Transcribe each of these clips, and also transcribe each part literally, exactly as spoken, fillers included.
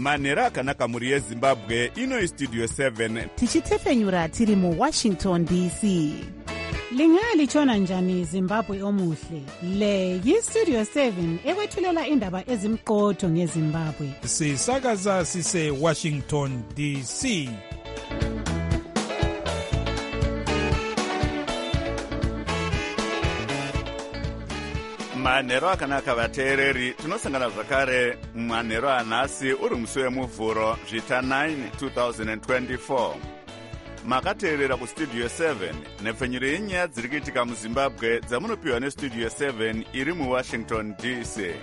manhero akanaka mhuri yezimbabwe. Ino istudio seven tichitefenyura tiri muwashington D C. Lingalitshona njani Zimbabwe omuhle? Le yistudio seven ekwethulela indaba ezimqotho ngeZimbabwe. Sisakaza sise Washington D C. manhero akanaka vateereri, tinosangana zvakare manhero anhasi uri musi wemuvhuro zvita nine twenty twenty-four. Makateerera kustudio seven nepfenyuro yenyaya dziri kuitika muzimbabwe dzamunopiwa nestudio seven iri muwashington D C.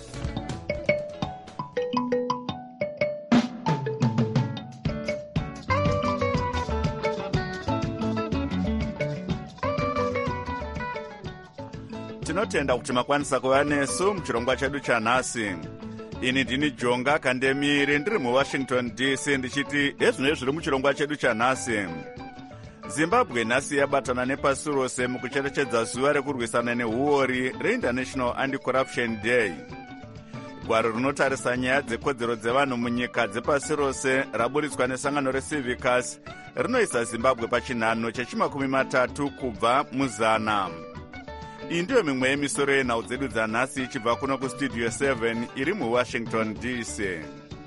Tinotenda kuti makwanisa kuva nesu muchirongwa chedu chanhasi. Ini ndini Jonga Kandemiri ndiri muwashington D C ndichiti ezvinoi zviri muchirongwa chedu chanhasi. Zimbabwe nhasi yabatana nepasi rose mukucherechedza zuva rekurwisana neuori reInternational Anti-Corruption Day. Gwaro rinotarisa nyaya dzekodzero dzevanhu munyika dzepasi rose raburitswa nesangano reCivicus rinoisa Zimbabwe pachinhano chechimakumi matatu kubva muzana. Iyi ndiyo mimwe yemisoro yenhau dzedu dzanhasi ichibva kuno kustudio seven iri muwashington D C.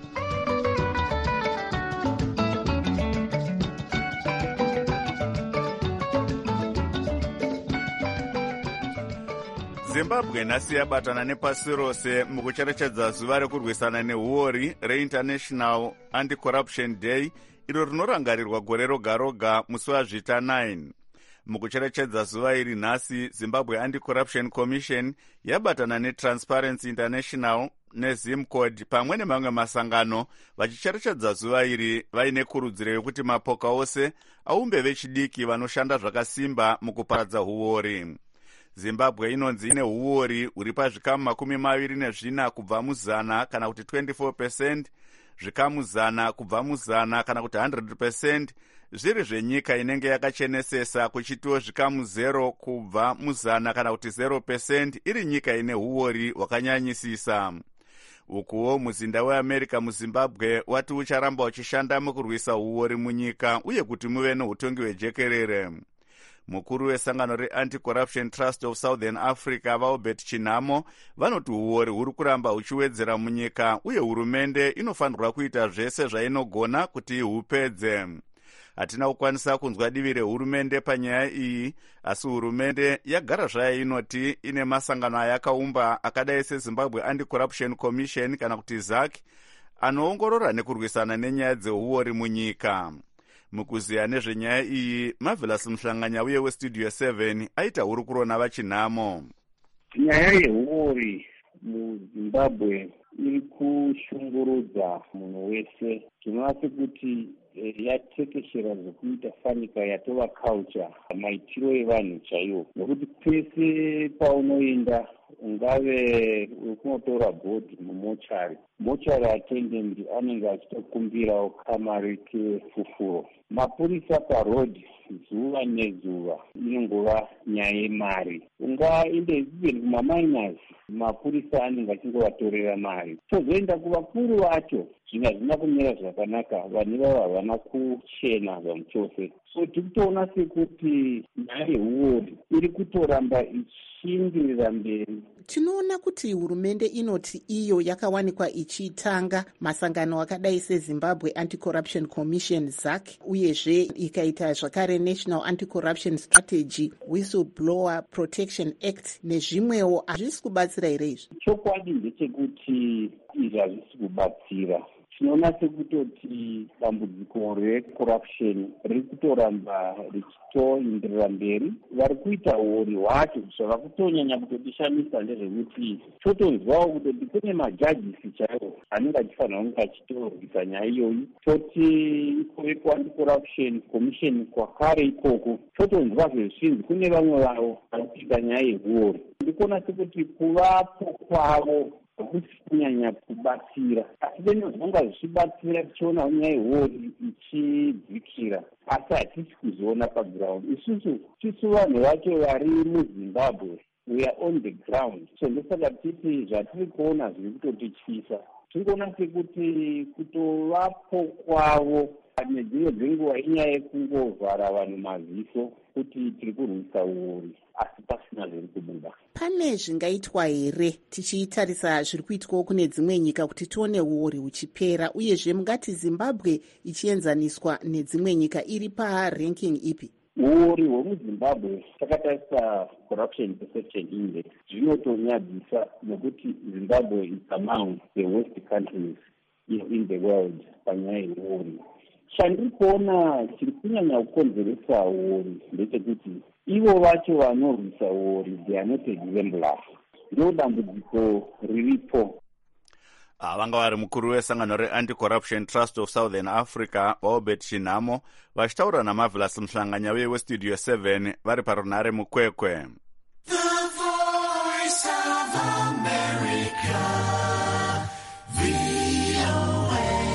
Zimbabwe nhasi yabatana nepasi rose mukucherechedza zuva rekurwisana neuori reInternational Anti-Corruption Day iro rinorangarirwa gore roga roga musi wazvita nine. Mukucherechedza zuva iri nhasi, Zimbabwe Anti-Corruption Commission yabatana neTransparency International neZimcode pamwe nemamwe masangano vachicherechedza zuva iri vaine kurudziro yokuti mapoka ose aumbe vechidiki vanoshanda zvakasimba mukuparadza huori. Zimbabwe inonzi ine huori huri pazvikamu makumi maviri nezvina kubva muzana kana kuti twenty-four percent, zvikamu zana kubva muzana kana kuti one hundred percent, zviri zvenyika inenge yakachenesesa kuchitiwo zvikamu zero kubva muzana kana kuti zero percent iri nyika ine huori hwakanyanyisisa. Ukuwo muzinda weAmerica muZimbabwe wati ucharamba uchishanda mukurwisa huori munyika uye kuti muve neutongi hwejekerere. Mukuru wesangano reAnti-Corruption Trust of Southern Africa vaObert Chinamo vanoti huori huri kuramba huchiwedzera munyika uye hurumende inofanirwa kuita zvese zvainogona kuti ihupedze. Hatina kukwanisa kunzwa divi rehurumende panyaya iyi, asi hurumende yagara zvayo inoti ine masangano ayakaumba akadai seZimbabwe Anti-Corruption Commission kana kuti Z A C anoongorora nekurwisana nenyaya dzehuori munyika. Mukuziya nezvenyaya iyi, Marvelous Mhlanganya uye westudio seven aita hurukuro navaChinamo. Nyaya yehuori muZimbabwe iri kushungurudza munhu wese. Tinoona sekuti yatekeshera zvokuita fanika yatova culture, maitiro evanhu chaiwo. Nokuti pese paunoenda ungave ukunotora bhodhi mumochari, mochari attendant anenge achitokumbirawo kamari kefufuro. Mapurisa parodhi zuva nezuva inongova nyaya yemari. Ungaende even kumaminers, mapurisa anenge achingovatorera mari. Tozoenda kuvakuru vacho, zvinhu hazvina kumira zvakanaka, vanhu ivavo havana kuchena zvamuchose. So tirikutoona sekuti nyaya yehuori iri kutoramba ichiindirira mberi. Tinoona kuti hurumende inoti iyo yakawanikwa ichitanga masangano akadai seZimbabwe Anti-Corruption Commission Z A C uyezve ikaita zvakare National Anti-Corruption Strategy, Whistleblower Protection Act nezvimwewo. Hazvisi kubatsira here izvi? Chokwadi ndechekuti izvi hazvisi kubatsira. Tinoona sekutoti dambudziko recorruption riri kutoramba richitoenderera mberi. Vari kuita huori hwacho zvava kutonyanya kutotishamisa ndezvekuti totonzwawo kutoti kune majajisi chaiwo anenge achifanira kunge achitorwisa nyaya iyoyi. Toti iko Anti-Corruption Commission kwakare ikoko totonzwa zvezvinzi kune vamwe vavo vari kuita nyaya yehuori. Ndikuona sekuti kuvapo kwavo hakusi kunyanya kubatsira, asi venozvanga zvichibatsira tichiona nyaya yehuori ichidzikira, asi hatisi kuzoona paground. Isusu tisu vanhu vacho vari muZimbabwe, we are on the ground. So ndosaka titi zvatiri kuona zviri kutotityisa. tingoona sekuti kutovapo kwavo nedzimwe dzenguva inyaya yekungovhara vanhu maziso kuti tiri kurwisa uori asi pasina zviri kubuda. Pane zvingaitwa here tichitarisa zviri kuitwawo kune dzimwe nyika kuti tione uori huchipera, uyezve mungati Zimbabwe ichienzaniswa nedzimwe nyika iri paranking ipi? Uori hwemuzimbabwe takatarisa corruption perception index zvinotonyadzisa nokuti Zimbabwe is among the worst countries in the world panyaya yeuori. Chandiri kuona chiri kunyanya kukonzeresa uori ndechekuti ivo vacho vanorwisa uori they are not exemplars. Ndo dambudziko riripo. Vanga vari mukuru wesangano reAnti-Corruption Trust of Southern Africa Albert Chinamo vachitaura naMarvelous Mhlanganya westudio seven vari parunare mukwekwe. The Voice of America, V O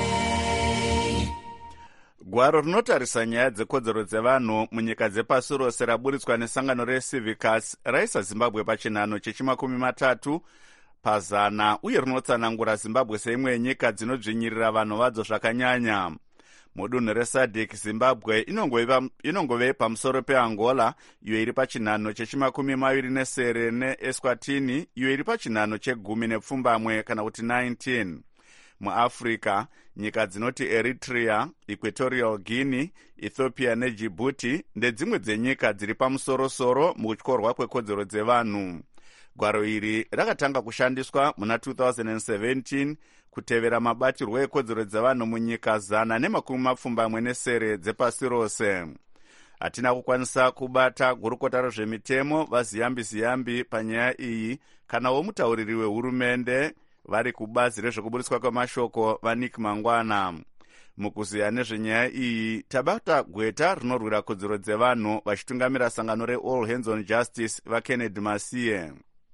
A. Gwaro rinotarisa nyaya dzekodzero dzevanhu munyika dzepasi rose raburitswa nesangano reCivicus raisa Zimbabwe pachinhano chechimakumi matatu pazana uye rinotsanangura Zimbabwe seimwe yenyika dzinodzvinyirira vanhu vadzo zvakanyanya. Mudunhu reSADC Zimbabwe inongove pamusoro peAngola iyo iri pachinhano chechimakumi maviri nesere neEswatini iyo iri pachinhano chegumi nepfumbamwe kana kuti nineteen. MuAfrica nyika dzinoti Eritrea, Equatorial Guinea, Ethiopia neDjibouti ndedzimwe dzenyika dziri pamusorosoro mukutyorwa kwekodzero dzevanhu. Gwaro iri rakatanga kushandiswa muna two thousand seventeen kutevera mabatirwo ekodzero dzevanhu munyika zana nemakumi mapfumbamwe nesere dzepasi rose. Hatina kukwanisa kubata gurukota rezvemitemo vaziyambi ziyambi panyaya iyi kanawo mutauriri wehurumende vari kubazi rezvekuburitswa kwemashoko vaNick Mangwana. Mukuziya nezvenyaya iyi tabata gweta rinorwira kodzero dzevanhu vachitungamira sangano reAll Hands on Justice vaKennedy Masiye.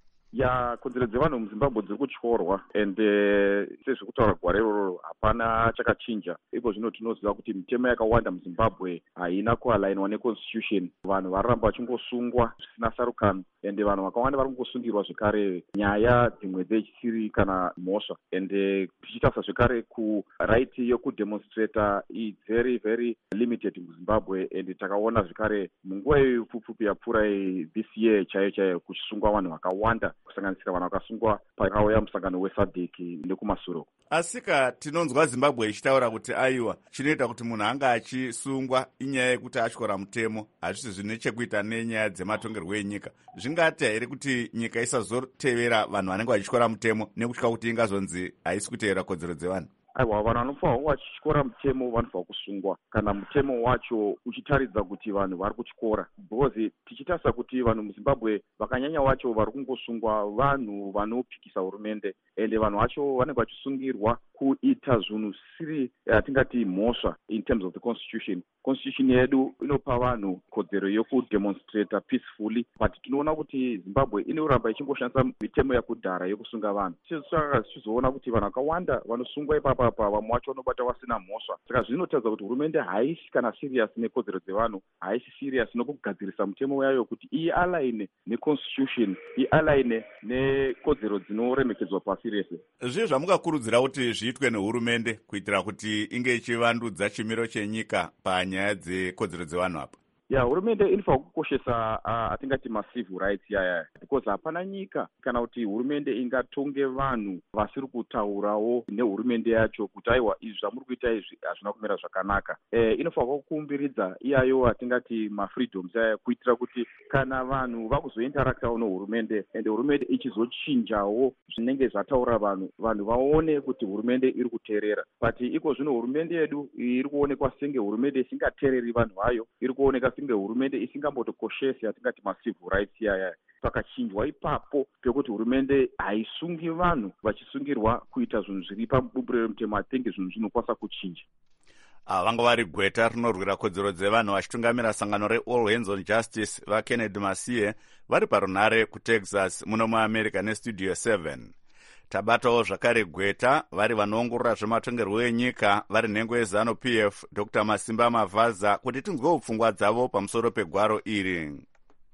Ya kodzero dzevanhu muZimbabwe dziri kutyorwa ende sezviri kutaura gwara iroro hapana chakachinja. Iko zvino tinoziva kuti mitemo yakawanda muZimbabwe haina kualainwa neconstitution. Vanhu varamba vachingosungwa zvisina sarukano ende vanhu vakawanda vari kungosungirwa zvekare nyaya dzimwe dzechisiri kana mhosva. Ende tichitarisa zvekare kuright yokudemonstrata is very very limited muZimbabwe ende takaona zvekare munguva yepfupfupi yapfuura this year chaiyo chaiyo kuchisungwa vanhu vakawanda kusanganisira vanhu vakasungwa pakauya musangano weSADC nekumasuro. Asika tinonzwa Zimbabwe ichitaura kuti aiwa chinoita kuti munhu anga achisungwa inyaya yekuti atyora mutemo hazvisi zvine chekuita nenyaya dzematongerwo enyika. Zvingati here kuti nyika isazotevera vanhu vanenge vachityora mutemo nekutya kuti ingazonzi haisi kutevera kodzero dzevanhu? Aiwa, vanhu vanofanira kunge vachityora mutemo vanofanira kusungwa kana mutemo wacho uchitaridza kuti vanhu vari kutyora. Because tichitarisa kuti vanhu muZimbabwe vakanyanya vacho vari kungosungwa vanhu vanopikisa hurumende ende vanhu vacho vanenge vachisungirwa kuita zvinhu zvisiri yatingati mhosva in terms of the constitution. Constitution yedu inopa vanhu kodzero yokudemonstrata peacefully, but tinoona kuti Zimbabwe inoramba ichingoshandisa mitemo yakudhara yokusunga vanhu. Saka tichizoona kuti vanhu vakawanda vanosungwa ipapa pa vamwe vacho vanobata vasina mhosva. Saka zvinotaridza kuti hurumende haisi kana serious nekodzero dzevanhu, haisi serious nokugadzirisa mutemo yayo kuti ialaine neconstitution, ialaine nekodzero dzinoremekedzwa pasi rese. Zvii zvamukakurudzira kuti zviitwe nehurumende kuitira kuti inge ichivandudza chimiro chenyika panyaya dzekodzero dzevanhu apa? Ya, hurumende inofanira kukoshesa uh, atingati macivil rights yaya, because hapana nyika kana kuti hurumende ingatonge vanhu vasiri kutaurawo nehurumende yacho kuti aiwa izvi zvamuri kuita izvi hazvina kumira zvakanaka. Eh, inofanira kukumbiridza iyayo atingati mafreedoms yaya kuitira kuti kana vanhu vakuzointeraktawo nehurumende ende hurumende ichizochinjawo zvinenge zvataura vanhu, vanhu vaone kuti hurumende iri kuteerera. But iko zvino hurumende yedu iri kuonekwa senge hurumende isingateereri vanhu vayo, iri kuoneka senge hurumende isingambotokoshesi atingati macivil rights yaya. Pakachinjwa ipapo pekuti hurumende haisungi vanhu vachisungirwa kuita zvinhu zviri pabumbiro remutemo, atenge zvinhu zvinokwanisa kuchinja. Vanga vari gweta rinorwira kodzero dzevanhu vachitungamira sangano reAll Hands on Justice vaKennedy Masiye vari parunare kuTexas muno muAmerica nestudio seven. Tabatawo zvakare gweta vari vanoongorora zvematongerwo enyika vari nhengo yeZanu-P F Doctor Masimba Mavhaza kuti tinzwewo pfungwa dzavo pamusoro pegwaro iri.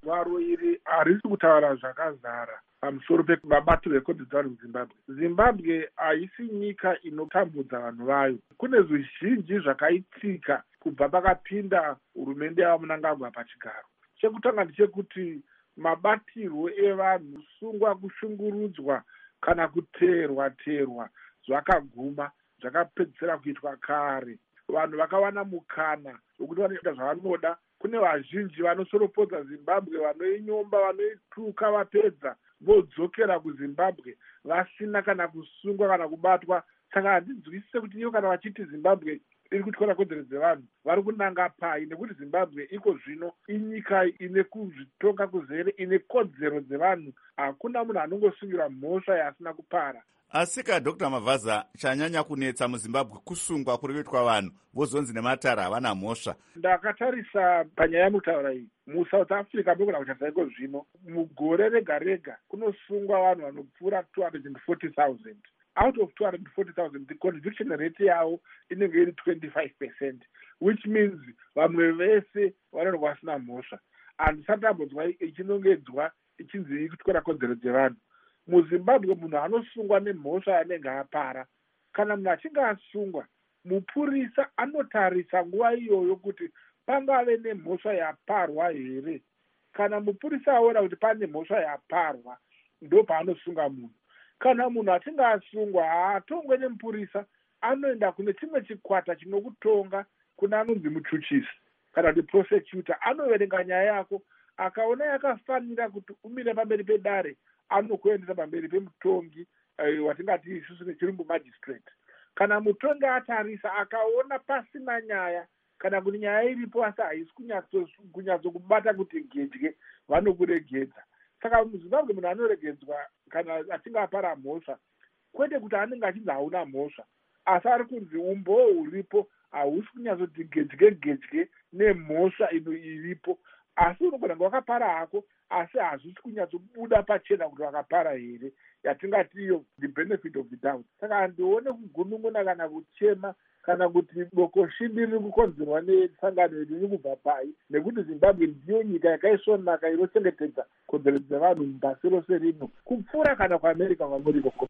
gwaro iri harisi kutaura zvakazara pamusoro pemabatiro ekodhi dzavanhu muzimbabwe. Zimbabwe haisi nyika inotambudza vanhu vayo. Kune zvizhinji zvakaitika kubva pakapinda hurumende yava Mnangagwa pachigaro. Chekutanga ndechekuti mabatirwo evanhu, kusungwa, kushungurudzwa kana kuteerwa teerwa zvakaguma, zvakapedzisira kuitwa kare. Vanhu vakawana mukana wekuti vanoita zvavanoda. Kune vazhinji vanosoropodza Zimbabwe, vanoinyomba, vanoituka, vapedza vodzokera kuZimbabwe vasina kana kusungwa kana kubatwa. Saka handinzwisise kuti iyo kana vachiti Zimbabwe iri kutyora kodzero dzevanhu vari kunanga pai, nekuti Zimbabwe iko zvino inyika ine kuzvitonga kuzere, ine kodzero dzevanhu. Hakuna munhu anongosungira mhosva yasina kupara. Asika Doctor Mavaza, chanyanya kunetsa muZimbabwe kusungwa kuri kuitwa vanhu vozonzi nematara havana mhosva. Ndakatarisa panyaya yamutaura iyi muSouth Africa ndokuna kutarisa iko zvino mugore rega rega kunosungwa vanhu vanopfuura two hundred forty thousand. Out of two hundred forty thousand, the conviction rate yavo inenge iri twenty-five percent, which means vamwe vese vanenge vasina mhosva. Handisatambudzwa ichinongedzwa ichinzi ikutyora kodzero dzevanhu. MuZimbabwe munhu anosungwa nemhosva yanenge apara. Kana munhu achinge asungwa, mupurisa anotarisa nguva iyoyo kuti pangave nemhosva yaparwa here. Kana mupurisa aona kuti pane mhosva yaparwa, ndo paanosunga munhu. Kana munhu achinge asungwa haatongwe nemupurisa, anoenda kune chimwe chikwata chinokutonga kuna anonzi muchuchisi kana kuti prosecutor. Anoverenga nyaya yako, akaona yakafanira kuti umire pamberi pedare, anokuendesa pamberi pemutongi uh, watingati isusu nechirungu magistrate. Kana mutongi atarisa akaona pasina nyaya kana kuti nyaya iripo asi haisi kunyatsokubata kuti gedye, vanokuregedza. Saka muZimbabwe munhu anoregedzwa kana achinge apara mhosva, kwete kuti anenge achinzi hauna mhosva, asi ari kunzi umboo huripo hausi kunyatsoti gedye gedye nemhosva ino iripo. Asi unogona kunge wakapara hako, asi hazvisi kunyatsobuda pachena kuti wakapara here, yatingati iyo the benefit of the doubt. Saka handione kugunun'una kana kuchema kana kuti bokoshindi riri kukonzerwa nesangano riri kubva pai, nekuti Zimbabwe ndiyo nyika yakaisvonaka inochengetedza kodzero dzevanhu mupasi rose rino kupfuura kana kuAmerica kwamuri ikoko.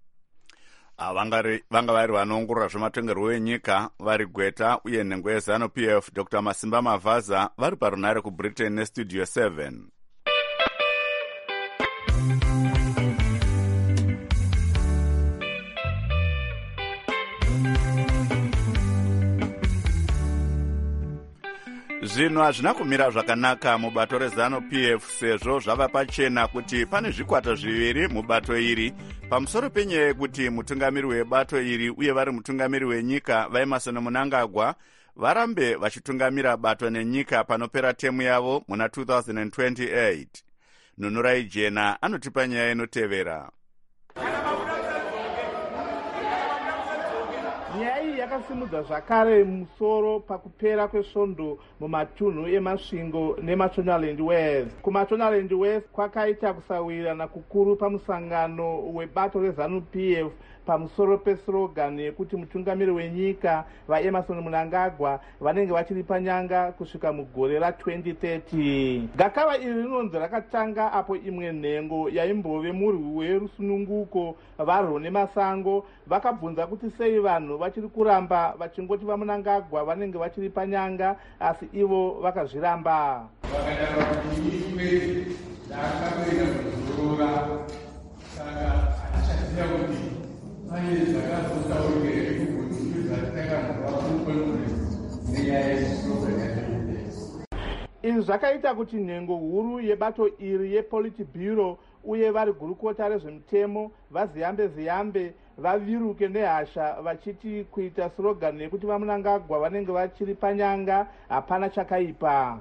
Vanga vari vanoongorora zvematongerwo enyika vari Gweta uye nhengo yeZanu P F Doctor Masimba Mavaza vari parunare kuBritain nestudio seven. Zvinhu hazvina kumira zvakanaka mubato reZanu P F sezvo zvava pachena kuti pane zvikwata zviviri mubato iri pamusoro penyaya yekuti mutungamiri webato iri uye vari mutungamiri wenyika vaEmmerson Mnangagwa varambe vachitungamira bato nenyika panopera temu yavo muna two thousand twenty-eight. Nunurai Jena anotipa nyaya inotevera. Nyaya iyi yakasimudza zvakare musoro pakupera kwesvondo mumatunhu emasvingo neMashonaland West. KuMashonaland West kwakaita kusawirirana kukuru pamusangano webato reZanu P F pamusoro peslogan yekuti mutungamiri wenyika vaEmmerson Mnangagwa vanenge vachiri panyanga kusvika mugore ra twenty thirty. Gakava iri rinonzi rakatanga apo imwe nhengo yaimbove murwi werusununguko varwo nemasango vakabvunza kuti sei vanhu vachiri kuramba vachingoti vaMnangagwa vanenge vachiri panyanga asi ivo vakazviramba. Izvi zvakaita kuti nhengo huru yebato iri yePolitburo uye vari gurukota rezvemutemo vaziyambe ziyambe vaviruke nehasha vachiti kuita slogan yekuti vaMnangagwa vanenge vachiri panyanga hapana chakaipa.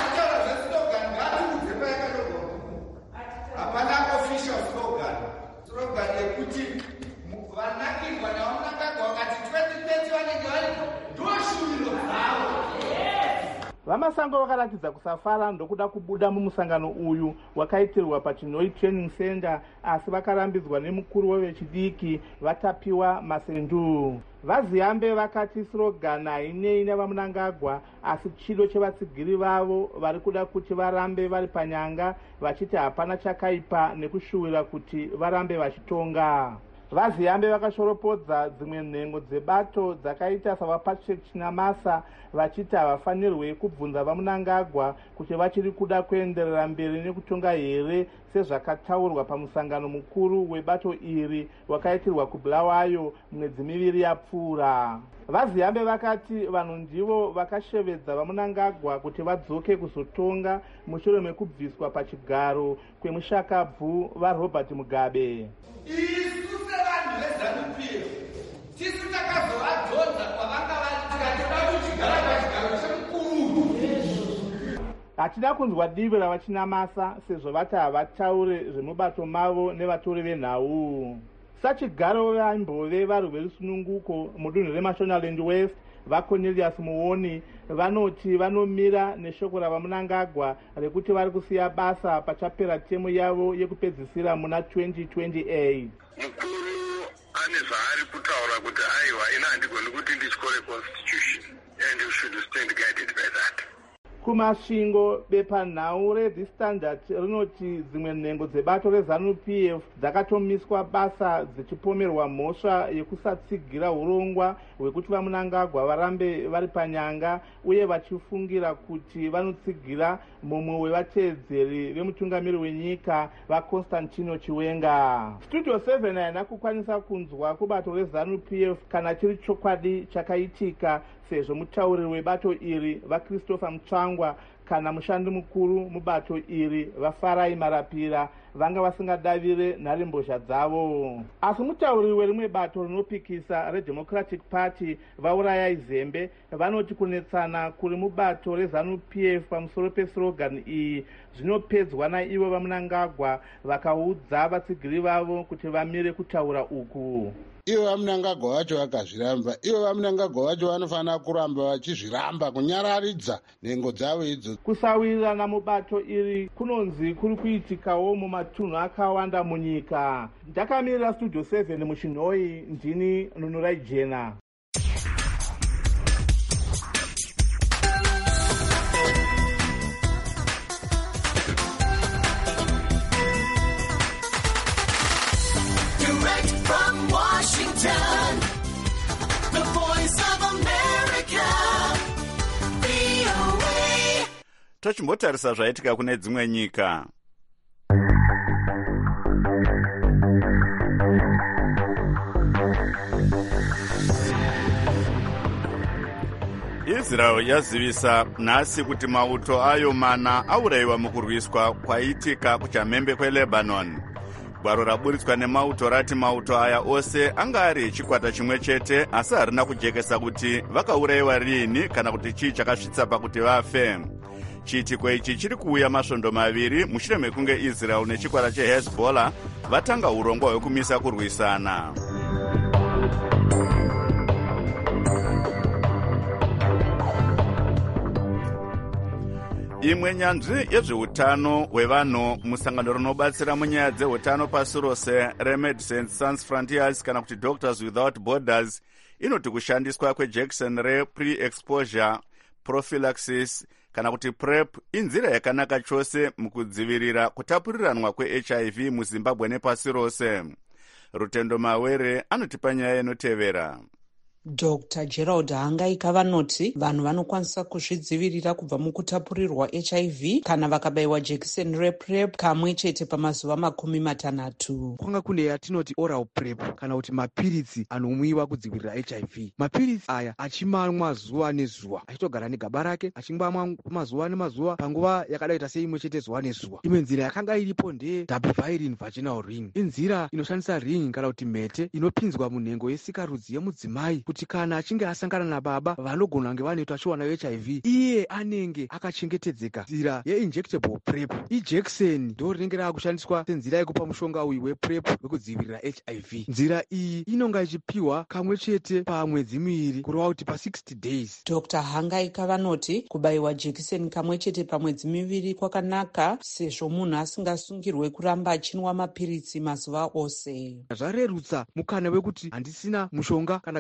Hapana official slogan. Slogan yekuti vanakirwa navaMnangagwa vakati twenty thirty vanenge varipo ndoshuviro dzavo. Vamasango vakaratidza kusafara ndokuda kubuda mumusangano uyu wakaitirwa paChinoi Training Center asi vakarambidzwa nemukuru wevechidiki vatapiwa Masendu. vaziyambe vakati slogan hainei nevamunangagwa asi chido chevatsigiri vavo vari kuda kuti varambe vari panyanga vachiti hapana chakaipa nekushuwira kuti varambe vachitonga. Vaziyambe vakashoropodza dzimwe nhengo dzebato dzakaita savapatrick Chinamasa vachiti havafanirwe kubvunza vamunangagwa kuti vachiri kuda kuenderera mberi nekutonga here sezvakataurwa pamusangano mukuru webato iri wakaitirwa kuBulawayo mwedzi miviri yapfuura. Vaziyambe vakati vanhu ndivo vakashevedza vamunangagwa kuti vadzoke kuzotonga mushure mekubviswa pachigaro kwemushakabvu vaRobert Mugabe. Isu sevanhu veZANU-P F tisu takazovadhodza kwavanga tikatoda kuchigara pachigaro chemukuru. Hatida kunzwa divi ravachinamasa sezvo vati havataure zvemubato mavo nevatori venhau. Sachigaro vaimbove vari verusununguko mudunhu reMashonaland West vaCornelius Muoni vanoti vanomira neshoko ravamunangagwa rekuti vari kusiya basa pachapera temu yavo yekupedzisira muna twenty twenty-eight. Mukuru ane zvaari kutaura kuti aiwa ina handigoni kuti ndityore constitution and you should stand guided by that. Kumasvingo bepanhau reThe Standard rinoti dzimwe nhengo dzebato reZANU-P F dzakatomiswa basa dzichipomerwa mhosva yekusatsigira urongwa hwekuti vamunangagwa varambe vari panyanga uye vachifungira kuti vanotsigira mumwe wevateedzeri vemutungamiri wenyika vaConstantino Chiwenga. Studio seven haina kukwanisa kunzwa kubato reZANU-P F kana chiri chokwadi chakaitika sezvo mutauriri webato iri vaChristopher Mutsvangwa kana mushandi mukuru mubato iri vaFarai Marapira vanga vasingadavire nharembozha dzavo. Asi mutauriri werimwe bato rinopikisa reDemocratic Party vaUrayai Zembe vanoti kunetsana kuri mubato reZANU-P F pamusoro peslogan iyi zvinopedzwa naivo vamunangagwa vakaudza vatsigiri vavo kuti vamire kutaura uku. Ivo vamunangagwa vacho vakazviramba. Ivo vamunangagwa vacho vanofanira kuramba vachizviramba kunyararidza nhengo dzavo idzo. Kusawirirana mubato iri kunonzi kuri kuitikawo mumatunhu akawanda munyika. Ndakamirira Studio seven muChinhoi, ndini Nunurai Jena. Tochimbotarisa zvaitika kune dzimwe nyika. Israel yazivisa nhasi kuti mauto ayo mana aurayiwa mukurwiswa kwaitika kuchamhembe kweLebanon. Gwaro raburitswa nemauto rati mauto aya ose anga ari chikwata chimwe chete asi harina kujekesa kuti vakaurayiwa rini kana kuti chii chakasvitsa pakuti vafe. Chiitiko ichi chiri kuuya masvondo maviri mushure mekunge Israel nechikwata cheHezbollah vatanga urongwa hwekumisa kurwisana. Imwe nyanzvi yezveutano hwevanhu musangano rinobatsira munyaya dzeutano pasi rose reMedecines Sans Frontiers kana kuti Doctors Without Borders inoti kushandiswa kwejekiseni re-pre-exposure prophylaxis kana kuti PrEP inzira yakanaka chose mukudzivirira kutapuriranwa kweH I V muZimbabwe nepasi rose. Rutendo Mawere anotipa nyaya inotevera. Doctor Gerald Hangaika vanoti vanhu vanokwanisa kuzvidzivirira kubva mukutapurirwa H I V kana vakabayiwa jekiseni rePrEP kamwe chete pamazuva makumi matanhatu. Kwanga kune yatinoti oral PrEP kana kuti mapiritsi anomwiwa kudzivirira H I V. Mapiritsi aya achimamwa zuva nezuva, achitogara negaba rake achingwamwa mazuva nemazuva panguva yakadaita seimwe chete zuva nezuva. Imwe nzira yakanga iripo ndeye Dabivirin vaginal ring. Inzira inoshandisa ring kana kuti mhete inopinzwa munhengo yesikarudzi yemudzimai kuti kana achinge asangana nababa vanogona kunge vane utachiona H I V iye anenge akachengetedzeka. Nzira yeinjectable PrEP ijekiseni ndo rinenge rakushandiswa senzira yekupa mushonga uyu wePrEP wekudzivirira H I V. Nzira iyi inonga ichipiwa kamwe chete pamwedzi miviri kureva kuti pa sixty days. Doctor Hangaika vanoti kubayiwa jekiseni kamwe chete pamwedzi miviri kwakanaka sezvo munhu asingasungirwe kuramba achinwa mapiritsi mazuva ose. Zvarerutsa mukana wekuti handisina mushonga kana gaba rema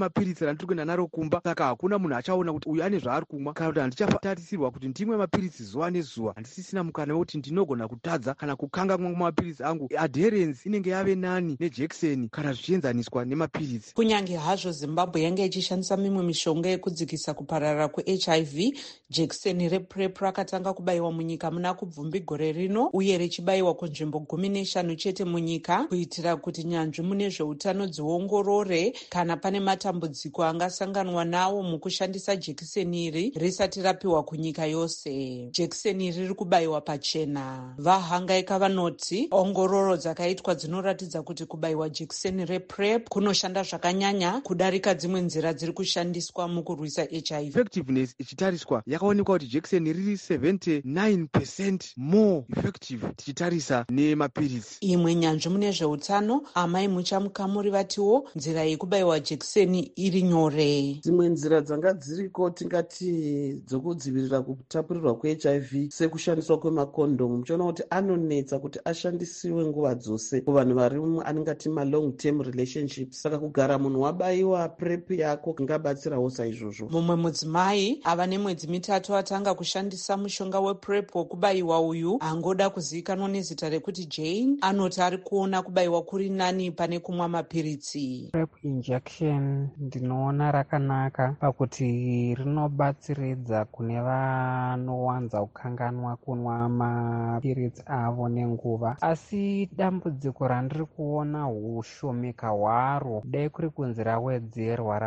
mapiritsi randiri kuenda naro kumba, saka hakuna munhu achaona kuti uyu ane zvaari kumwa, kana kuti handichatarisirwa kuti ndimwe mapiritsi zuva nezuva. Handisisina mukana wekuti ndinogona kutadza kana kukanga kumwa mapiritsi angu. Adherence inenge yave nani nejekiseni kana zvichienzaniswa nemapiritsi. Kunyange hazvo Zimbabwe yange ichishandisa mimwe mishonga yekudzikisa kuparara kwe-H I V, jekiseni reprep rakatanga kubayiwa munyika muna kubvumbi gore rino uye richibayiwa kunzvimbo gumi neshanu chete munyika kuitira kuti nyanzvi mune zveutano dziongorore kana pane matambudziko angasanganwa nawo mukushandisa jekiseni iri risati rapiwa kunyika yose. Jekiseni iri riri kubayiwa pachena. Vahangaika vanoti ongororo dzakaitwa dzinoratidza kuti kubayiwa jekiseni reprep kunoshanda zvakanyanya kudarika dzimwe nzira dziri kushandiswa mukurwisa H I V. Effectiveness ichitariswa yakaonekwa kuti jekiseni riri seventy-nine percent more effective tichitarisa nemapiritsi. Imwe nyanzvi mune zveutano Amai Muchamukamuri vatiwo nzira yekubayiwa jekiseni iri nyore. Dzimwe nzira dzanga dziriko tingati dzokudzivirira kutapurirwa kwe-H I V sekushandiswa kwemakondomu, muchiona kuti anonetsa kuti ashandisiwe nguva dzose kuvanhu vari anengati ma-long term relationships. Saka kugara munhu wabayiwa prep yako kungabatsirawo saizvozvo. Mumwe mudzimai ava nemwedzi mitatu atanga kushandisa mushonga weprep wekubayiwa uyu angoda kuzivikanwa nezita rekuti Jane anoti ari kuona kubayiwa kuri nani pane kumwa mapiritsi. Prep injection ndinoona rakanaka pakuti rinobatsiridza kune vanowanza kukanganwa kunwa mapiritsi avo nenguva, asi dambudziko randiri kuona hushomeka hwaro dai kuri kunzi rawedzerwa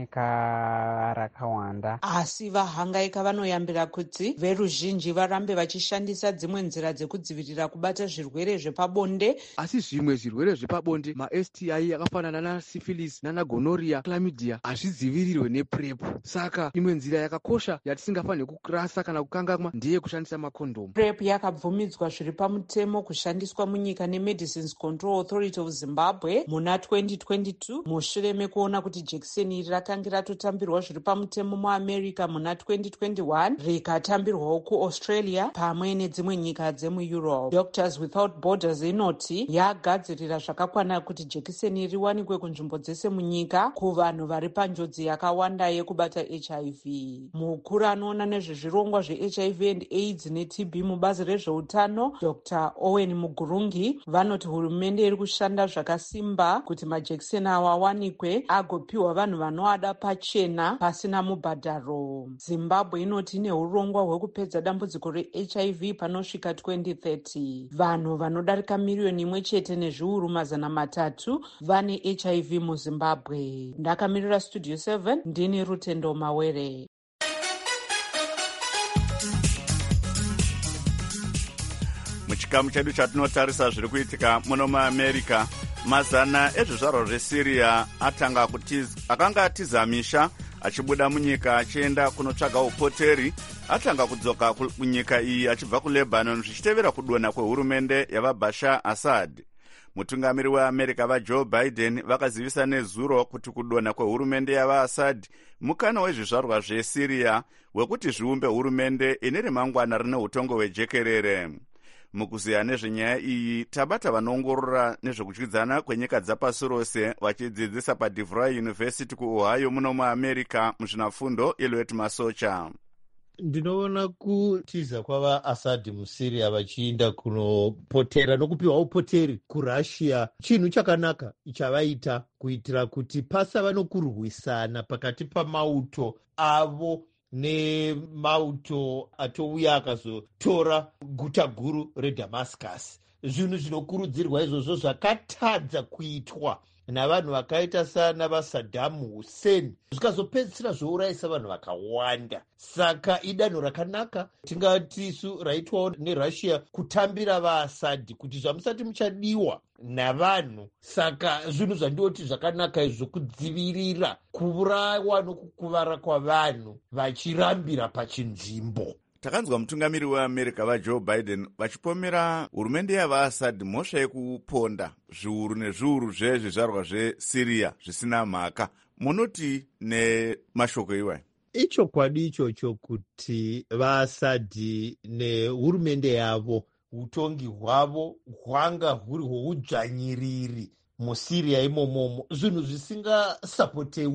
rawanika rakawanda. Asi vahangaika vanoyambira kuti veruzhinji varambe vachishandisa dzimwe nzira dzekudzivirira kubata zvirwere zvepabonde. Asi zvimwe zvirwere zvepabonde ma-S T I yakafanana nasyphilis nanagonoria, chlamydia hazvidzivirirwe neprep. Saka imwe nzira yakakosha yatisingafaniri kurasa kana kukanganwa ndeye kushandisa makondomu. Prep yakabvumidzwa zviri pamutemo kushandiswa munyika neMedicines Control Authority of Zimbabwe muna twenty twenty-two mushure mekuona kuti jekiseni iri rakange ratotambirwa zviri pamutemo muAmerica muna twenty twenty-one rikatambirwawo kuAustralia pamwe nedzimwe nyika dzemuEurope. Doctors Without Borders inoti yagadzirira zvakakwana kuti jekiseni riwanikwe kunzvimbo dzese munyika kuvanhu vari panjodzi yakawanda yekubata H I V. Mukuru anoona nezvezvirongwa zve-H I V and AIDS ne-T B mubazi rezveutano Doctor Owen Mugurungi vanoti hurumende iri kushanda zvakasimba kuti majekiseni awa awanikwe agopiwa vanhu vanoada pachena pasina mubhadharo. Zimbabwe inoti ine urongwa hwekupedza dambudziko re-H I V panosvika twenty thirty. Vanhu vanodarika miriyoni imwe chete nezviuru mazana matatu vane H I V muZimbabwe. Ndakamirira Studio seven ndini Rutendo Mawere. Muchikamu chedu chatinotarisa zviri kuitika muno muAmerica, mazana ezvizvarwa zveSyria atanga kutiza, akanga atiza misha achibuda munyika achienda kunotsvaga upoteri atanga kudzoka kunyika iyi achibva kuLebanon zvichitevera kudonha kwehurumende yavaBashar Assad. Mutungamiri weAmerica vaJoe Biden vakazivisa nezuro kuti kudonha kwehurumende yavaAssad mukana wezvizvarwa zveSyria wekuti zviumbe hurumende ine remangwana rine utongo hwejekerere. Mukuziya nezvenyaya iyi tabata vanoongorora nezvekudyidzana kwenyika dzapasi rose vachidzidzisa paDeVry University kuOhio muno muAmerica muzvinafundo Eliot Masocha. Ndinoona kutiza kwavaAssad muSyria vachienda kunopotera nokupiwa upoteri kuRussia chinhu chakanaka chavaita kuitira kuti pasava nokurwisana pakati pamauto avo nemauto atouya akazotora guta guru reDamascus. Zvinhu zvinokurudzirwa izvozvo zvakatadza kuitwa navanhu vakaita sana vaSaddam Hussein zvikazopedzisira zvourayisa vanhu vakawanda. Saka idanho rakanaka tingati isu raitwawo neRussia kutambira vaAssad kuti zvamusati muchadiwa navanhu. Saka zvinhu zvandoti zvakanaka izvo kudzivirira kuurawa nokukuvara kwavanhu vachirambira pachinzvimbo. Takanzwa mutungamiri weAmerica vaJoe Biden vachipomera hurumende yavaAssad mhosva yekuponda zviuru nezviuru zvezvizvarwa zveSyria zvisina mhaka. Munoti nemashoko iwayo? Ichokwadi ichocho kuti vaAssad nehurumende yavo utongi hwavo hwanga huri hwoudzvanyiriri muSyria imomomo, zvinhu zvisingasapotewi.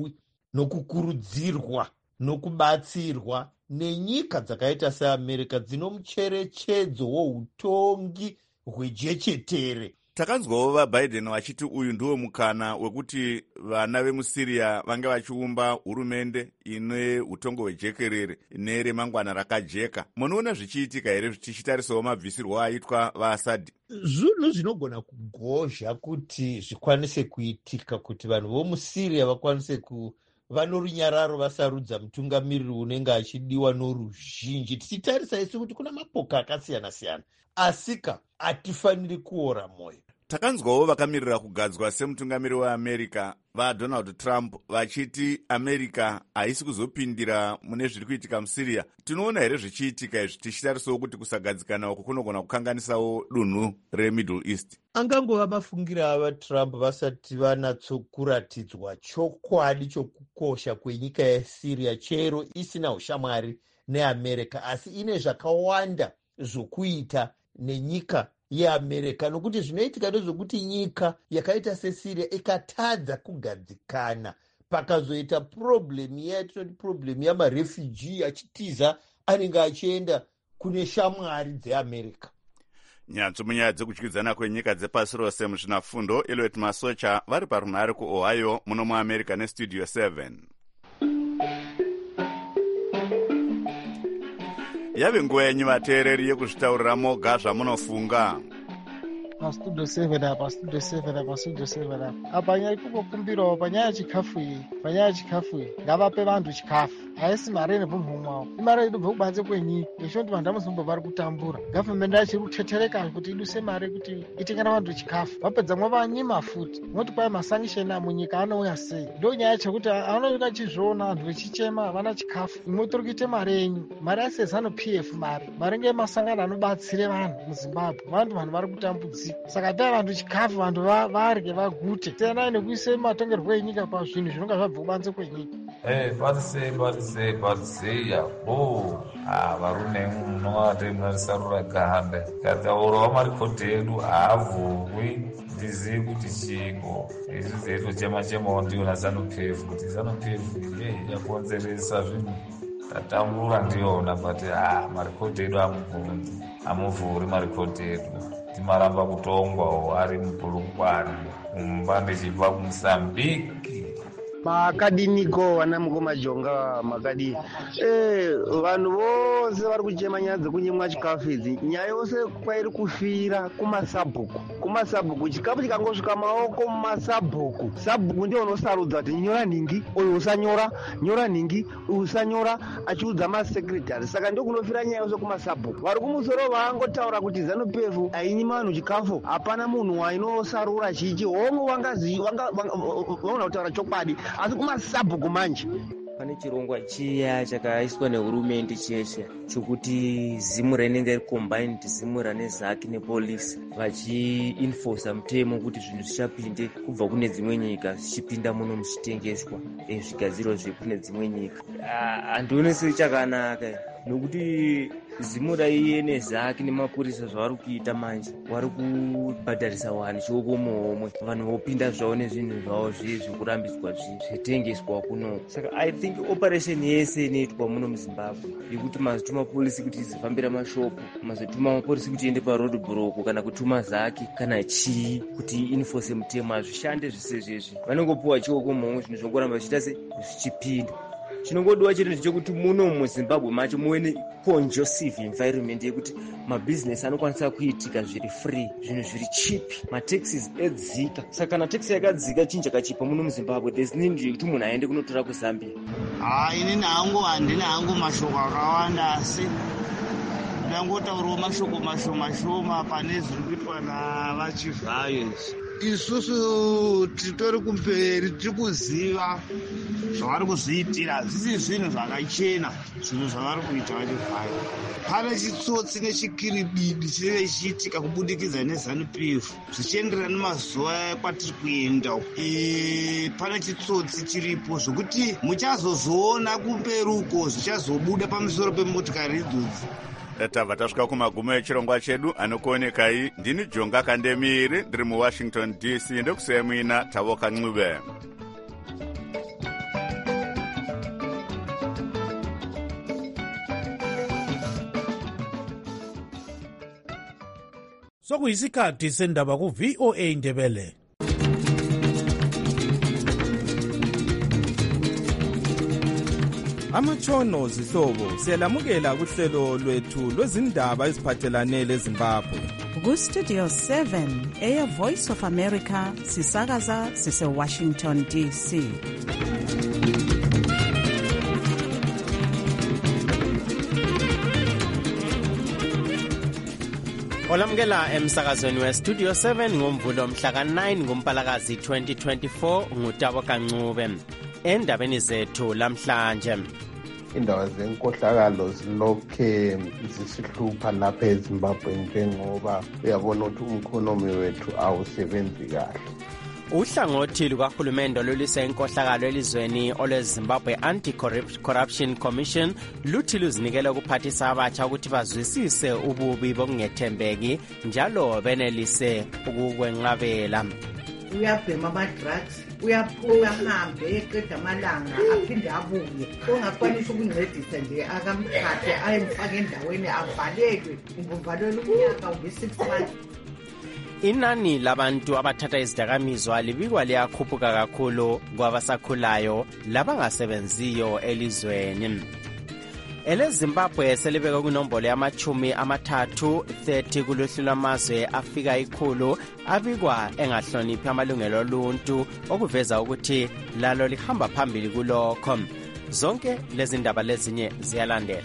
nokukurudzirwa nokubatsirwa nenyika dzakaita seamerica dzino mucherechedzo woutongi hwejechetere. Takanzwawo vaBiden vachiti uyu ndiwo mukana wekuti vana vemuSyria vange vachiumba hurumende ine utongo hwejekerere neremangwana rakajeka. Munoona zvichiitika here tichitarisawo mabvisirwo aitwa vaAssad? Zvinhu zvinogona kugozha kuti zvikwanise kuitika kuti vanhu vomuSyria vakwanise ku vanorunyararo vasarudza mutungamiriri unenge achidiwa noruzhinji. Tichitarisa isu kuti kuna mapoka akasiyana siyana, asika hatifaniri kuora mwoyo. Takanzwawo vakamirira kugadzwa semutungamiriri weAmerica vaDonald Trump vachiti America haisi kuzopindira mune zviri kuitika muSyria. Tinoona here zvichiitika izvi tichitarisawo kuti kusagadzikana uku kunogona kukanganisawo dunhu reMiddle East? Angangova mafungira ava Trump vasati vanatsokuratidzwa chokwadi chokukosha kwenyika yeSyria, chero isina ushamwari neAmerica, asi ine zvakawanda zvokuita nenyika yeAmerica, nokuti zvinoitika ndezvokuti nyika yakaita seSyria ikatadza kugadzikana, pakazoita problem yatinoti problem yamarefugee achitiza anenge achienda kune shamwari dzeAmerica. Nyanzvi munyaya dzekudyidzana kwenyika dzepasi rose muzvinafundo, Elliot Masocha vari parunhare kuOhio muno muAmerica neStudio seven. Yave nguva yenyu vateereri yekuzvitaurira moga zvamunofunga. Pastudio seven apa, pastudio seven apa, pastudio seven apa. Apa nyaya ikukumbirawo panyaya chikafu iyi, panyaya chikafu iyi. Ngavape vantu chikafu. Haisi mari inobva mwawo. Imari inobva kubanze kwenyika. Yechoti vantu vamuzomba vari kutambura. Gavhimende achiri kutetereka kuti iduse mari kuti itengera vantu chikafu. Vapedza mwavanyima futi. Moti kwai masangisheni munyika anouya sei. Ndo nyaya chekuti anoita achizviona vantu vechichema havana chikafu. Imwe tori kuita mari yenyu. Mari yaise zano P F mari. Mari ngemasangano anobatsire vanhu muZimbabwe. Vantu vanhu vari kutambudzika. Saka dai vantu chikafu vantu varye vagute. Tena nekuise matongerwo enyika pazvinhu zvinonga zvabva kubanze kwenyika. Eh, parise parise parise yabo. Ah, varume munowate munarisarura ganda. Katauro wamarikodhi edu haavhurwi. Ndizivi kuti chingo izvi zeito chema chema ndiona ZANU-P F kuti ZANU-P F ye yakonzeresa zvinhu tatambura ndiyona but ah marikodhi edu amubvunzi amuvhuri marikodhi edu timaramba kutongwa ari mupurungwani kumba ndichibva kuMozambique. Makadiniko wana mukoma jonga makadi eh vanhu vose vari kuchema nyaya dzekunyimwa chikafu idzi, nyaya yose kwairi kufira kumasabhuku kumasabhuku chikafu chikangosvika maoko mumasabhuku, sabhuku ndiyo unosarudza kuti nyora nhingi uyu usanyora, nyora nhingi uyu usanyora, achiudza masekretari. Saka ndio kunofira nyaya yose kumasabhuku. Vari kumusoro vangotaura kuti ZANU-P F ainyima vanhu chikafu, hapana munhu wainosarura chichi. Homwe wangazi vaona kutaura chokwadi, asi kumasabhuku manje pane chirongwa chiya chakaiswa nehurumende cheshe chokuti zimura inenge iri combined, zimura nezaki nepolisi vachiinforsa mutemo kuti zvinhu zvichapinde kubva kune dzimwe nyika zvichipinda muno muchitengeswa zvigadzirwa zvekune dzimwe nyika. Handioni sechakanaka nokuti zimura iye nezaki nemapurisa zvavari kuita manje vari kubhadharisa vanhu chioko muhomwe, vanhu vopinda zvavo nezvinhu zvavo zviye zvekurambidzwa zvitengeswa kuno. Saka I think operation yese inoitwa muno muZimbabwe yekuti mazotuma polisi kuti izofambira mashopu, mazotuma mapolisi kuti iende paroad block kana kutuma zaki kana chii kuti inforce mutemo, hazvishande zvese zvizvi. Vanongopuwa chioko muhomwe, zvinhu zvongoramba zvichiita se zvichipinda. Chinongodiwa chete ndechekuti muno muZimbabwe macho muve neconducive environment yekuti mabhizinesi anokwanisa kuitika zviri free, zvinhu zviri cheap, mataxes edzika. Saka kana taxi yakadzika chinhu chakachipa muno muZimbabwe, there's need yekuti munhu aende kunotora kuZambia. Ah, inini hangu handina hangu mashoko akawanda, asi ndangotaurawo mashoko mashoma shoma pane zviri kuitwa navachivhayo. Isusu titori kumberi tiri kuziva zvavari kuzviitira, hazvisi zvinhu zvakachena zvinhu zvavari kuita vachivhayo. Pane chitsotsi nechikiribidi chinenge chichiitika kubudikidza neZANU-P F zvichienderana nemazuva kwatiri kuenda. Pane chitsotsi chiripo zvokuti muchazozoona kumberi uko zvichazobuda pamusoro pemotikari idzodzi. Tabva tasvika kumagumo echirongwa chedu. Anokuonekai ndini Jonga Kandemiri, ndiri muWashington D C. Ndokusiyemwina Tavoka Ncube. sokuyisikhathi sendaba ku-V O A Ndebele. Amatshono zihlobo siyalamukela kuhlelo lwethu lwezindaba eziphathelane leZimbabwe. Ku-Studio seven Air Voice of America sisakaza sise-Washington D C. Olamukela emsakazweni we-Studio seven ngomvulo mhlaka nine ngoMpalakazi twenty twenty-four nguTabo Kancube. Endabeni zethu lamhlanje, indaba zenkohlakalo zilokhe zisihlupha lapha eZimbabwe njengoba uyabona ukuthi umkhonomi wethu awusebenzi kahle. Uhlangothi lukahulumende olulwisa inkohlakalo elizweni olweZimbabwe Anti-Corruption Commission luthi luzinikele ukuphathisa abatsha ukuthi bazwisise ububi bokungethembeki njalo benelise ukukwenqabela. Uyabhema ama-drugs, uyaphuma ahambe eqeda amalanga aphinde abuye. Ongakwanisa ukuncedisa nje akamthathe ayemfaka endaweni avalelwe, umvalelwe umnyaka ube-six months. Inani labantu abathatha izidakamizwa libikwa liyakhuphuka kakhulu kwabasakhulayo labangasebenziyo elizweni. EleZimbabwe selibeka kunombolo yamachumi amathathu thirty kuluhlu lwamazwe afika ikhulu abikwa engahloniphi amalungelo oluntu, okuveza ukuthi lalo lihamba phambili kulokho. Zonke lezi ndaba lezinye ziyalandela.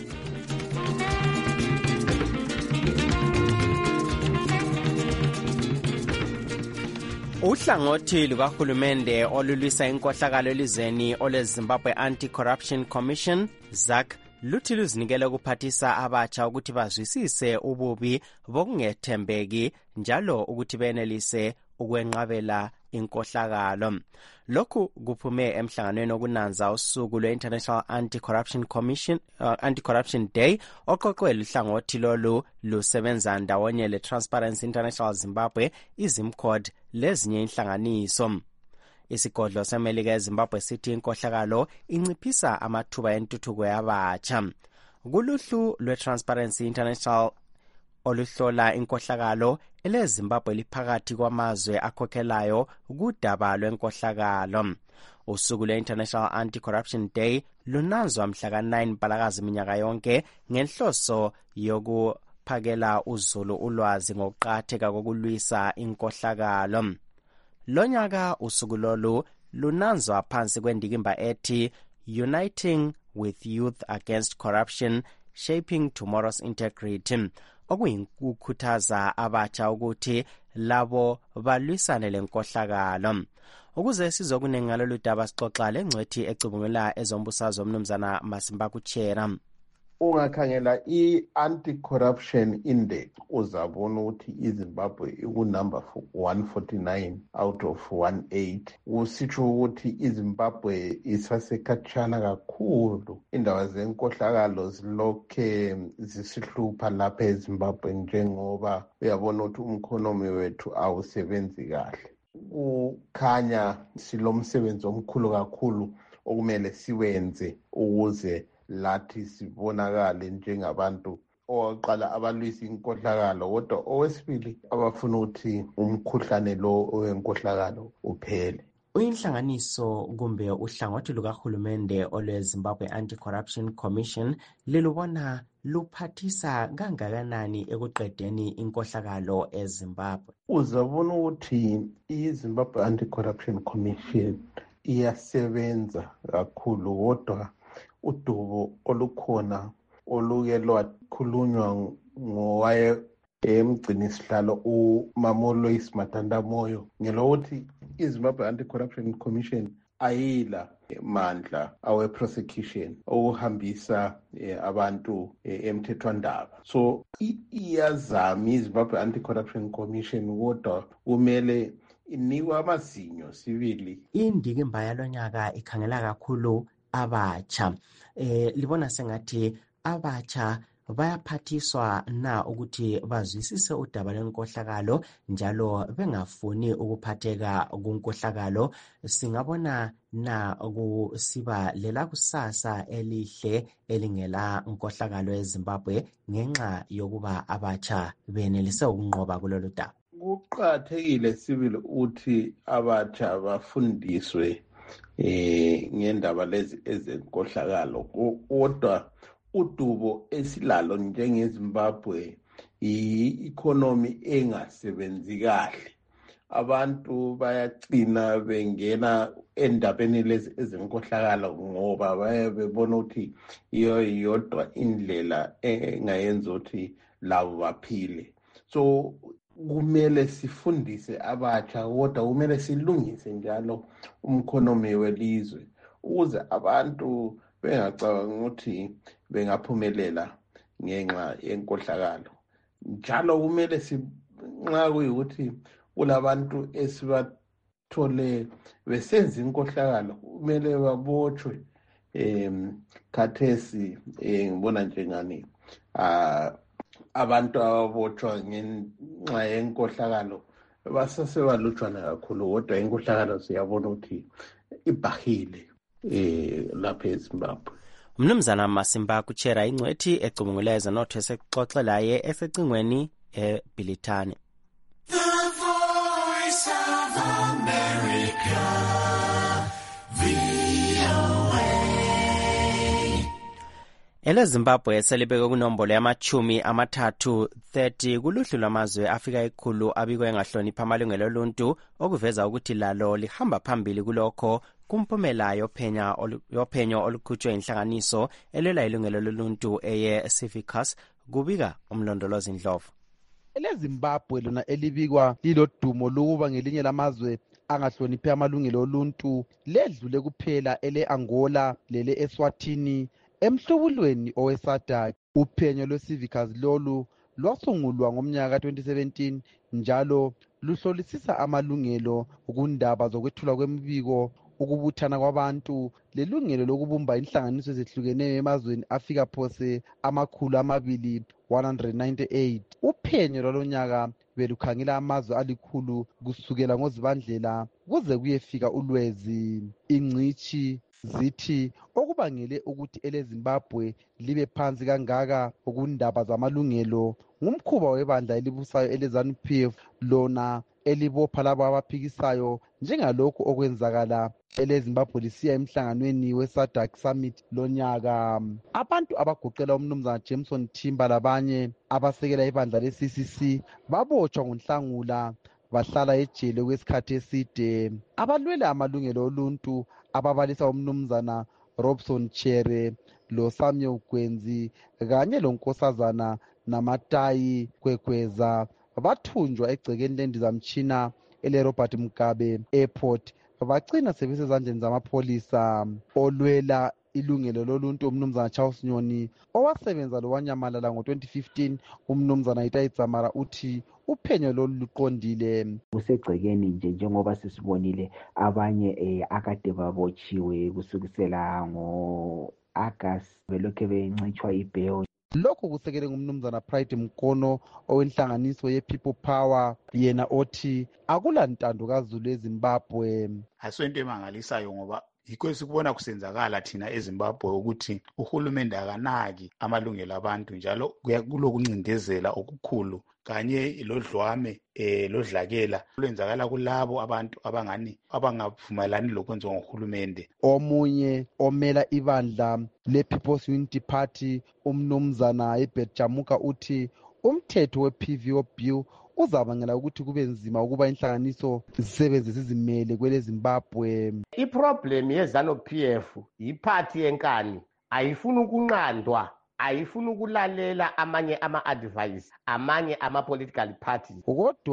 Uhlangothi lukahulumende olulwisa inkohlakalo elizweni olweZimbabwe Anti-Corruption Commission Z A C luthi luzinikele ukuphathisa abatsha ukuthi bazwisise ububi bokungethembeki njalo ukuthi benelise ukwenqabela inkohlakalo. Lokhu kuphume emhlanganweni okunanza usuku lwe-International Anti-Corruption Commission uh, Anti-Corruption Day oqoqwe luhlangothi lolu lusebenza ndawonye le-Transparency International Zimbabwe, iZimCode lezinye inhlanganiso. Isigodlo seMelika eZimbabwe sithi inkohlakalo inciphisa amathuba entuthuko yabatsha. Kuluhlu lwe-Transparency International oluhlola inkohlakalo, eleZimbabwe liphakathi kwamazwe akhokhelayo kudaba lwenkohlakalo. Usuku lwe-International Anti-Corruption Day lunanzwa mhlaka nine Mpalakazi minyaka yonke ngenhloso yokuphakela uzulu ulwazi ngokuqatheka kokulwisa inkohlakalo. Lonyaka usuku lolu lunanzwa phansi kwendikimba ethi Uniting with Youth Against Corruption, Shaping Tomorrow's Integrity, okuyikukhuthaza abatsha ukuthi labo balwisane lenkohlakalo. Ukuze sizokunenga ngalolu daba sixoxa lengcwethi ecubungula ezombusazwe umnumzana Masimba Kuchera. Ungakhangela i-Anti-Corruption Index uzabona ukuthi iZimbabwe ikunumber one forty-nine out of one eighty. Kusitsho ukuthi iZimbabwe isasekhatshana kakhulu. Indaba zenkohlakalo zilokhe zisihlupha lapha eZimbabwe njengoba uyabona ukuthi umkhonomi wethu awusebenzi kahle. Kukhanya silomsebenzi omkhulu kakhulu okumele siwenze ukuze lathi sibonakale njengabantu oqala abalwisa inkohlakalo, kodwa owesibili abafuna ukuthi umkhuhlane lo owenkohlakalo uphele. Uyinhlanganiso kumbe uhlangothi lukahulumende olweZimbabwe Anti-Corruption Commission lilubona luphathisa kangakanani ekuqedeni inkohlakalo eZimbabwe? Uzabona ukuthi iZimbabwe Anti-Corruption Commission iyasebenza kakhulu, kodwa udubo olukhona oluke lwakhulunywa ngowaye emgcinisihlalo uMamolois Matandamoyo ngelokuthi iZimbabwe Anti-Corruption Commission ayila mandla awe prosecution okuhambisa abantu emthethwandaba. So iyazama iZimbabwe Anti-Corruption Commission, kodwa kumele inikwe amazinyo sibili. Indikimba yalonyaka ikhangela kakhulu abatsha. Eh libona sengathi abatsha bayaphathiswa na ukuthi bazwisise udaba lwenkohlakalo njalo bengafuni ukuphatheka kunkohlakalo? Singabona na kusiba lela kusasa elihle elingela nkohlakalo eZimbabwe ngenxa yokuba abatsha benelise ukunqoba kulolu daba? Kuqakathekile sibili ukuthi abatsha bafundiswe eh ngendaba lezi ezenkohlakalo, kodwa udubo esilalo njengeZimbabwe i-economy engasebenzi kahle. Abantu bayagcina bengena endabeni lezi ezenkohlakalo ngoba bayabona ukuthi iyo yodwa indlela engayenza ukuthi labo baphile. So kumele sifundise abatsha, kodwa kumele silungise njalo umkhonomi welizwe ukuze abantu bengacabanga ukuthi bengaphumelela ngenxa yenkohlakalo. Njalo kumele si nxa kuyikuthi kulabantu esibathole besenza inkohlakalo kumele babotshwe. em khathesi ngibona njengani ah abantu ababotshwa ngenxa yenkohlakalo basasebalutshwana kakhulu, kodwa inkohlakalo siyabona ukuthi ibhahile eh lapha eZimbabwe. Umnumzana Masimba Kuchera ingcwethi ecubunguleza notho esexoxelaye esecingweni eBhilitane. The Voice of America, V O A. Ele Zimbabwe selibeke kunombolo yamachumi amathathu thirty kuluhlu lwamazwe afika ikhulu abikwe engahlonipha amalungelo oluntu, okuveza ukuthi lalo lihamba phambili kulokho kumpumela yophenya yophenyo olukhutshwe inhlanganiso elwela ilungelo loluntu eye Civicus, kubika umlondolozi Ndlovu. Ele Zimbabwe lona elibikwa lilodumo lokuba ngelinye lamazwe angahloniphe amalungelo oluntu ledlule kuphela ele Angola lele eSwatini emhlubulweni oweSADC. Uphenyo lweCivicus lolu lwasungulwa ngomnyaka twenty seventeen njalo luhlolisisa amalungelo kundaba zokwethula kwemibiko, ukubuthana kwabantu, lelungelo lokubumba inhlanganiso ezehlukeneyo emazweni afika phose amakhulu amabili one hundred ninety-eight. Uphenyo lwalonyaka belukhangela amazwe alikhulu kusukela ngoZibandlela kuze kuyefika uLwezi. Ingcithi zithi okubangele ukuthi ele Zimbabwe libe phansi kangaka kundaba zamalungelo ngumkhuba webandla elibusayo ele ZANU-P F lona elibopha labo abaphikisayo, njengalokhu okwenzakala ele Zimbabwe lisiya emhlanganweni weSADC Summit lonyaka. Abantu abagoqela umnumzana Jameson Timber labanye abasekela ibandla le-C C C babotshwa ngoNhlangula bahlala ejele kwesikhathi eside. Abalwela amalungelo oluntu ababalisa umnumzana Robson Chere lo Samuel Gwenzi kanye lonkosazana Namatayi Kwekweza bathunjwa egcekeni lendizamtshina ele Robert Mugabe Airport, bagcina sebesezandleni zamapholisa. Olwela ilungelo loluntu umnumzana Charles Nyoni owasebenza lo wanyamalala ngo twenty fifteen, umnumzana Itayi Dzamara uthi uphenyo lolu luqondile. Kusegcekeni nje njengoba sisibonile abanye eh, akade babotshiwe kusukisela ngo August belokhe bencitshwa ibail. Lokho kusekele ngumnumzana Pride Mkono owenhlanganiso ye-People Power, yena othi akulantando kaZulu eZimbabwe. Asonto emangalisayo ngoba yikho esikubona kusenzakala thina eZimbabwe ukuthi uhulumende akanaki amalungelo abantu, njalo kulokuncindezela okukhulu kanye lodlwame eh lodlakela lwenzakala kulabo abantu abangani abangavumelani lokwenziwa ngohulumende. Omunye omela ibandla le-People's Unity Party umnumzana Ebert Jamuka uthi umthetho we-P V O Bill uzabangela ukuthi kube nzima ukuba inhlanganiso zisebenze zizimele kwele Zimbabwe. Iproblem yeZANU-P F yiphathi yenkani, ayifuni ukunqandwa, ayifuni ukulalela amanye ama-advice amanye ama-political parties. Kodwa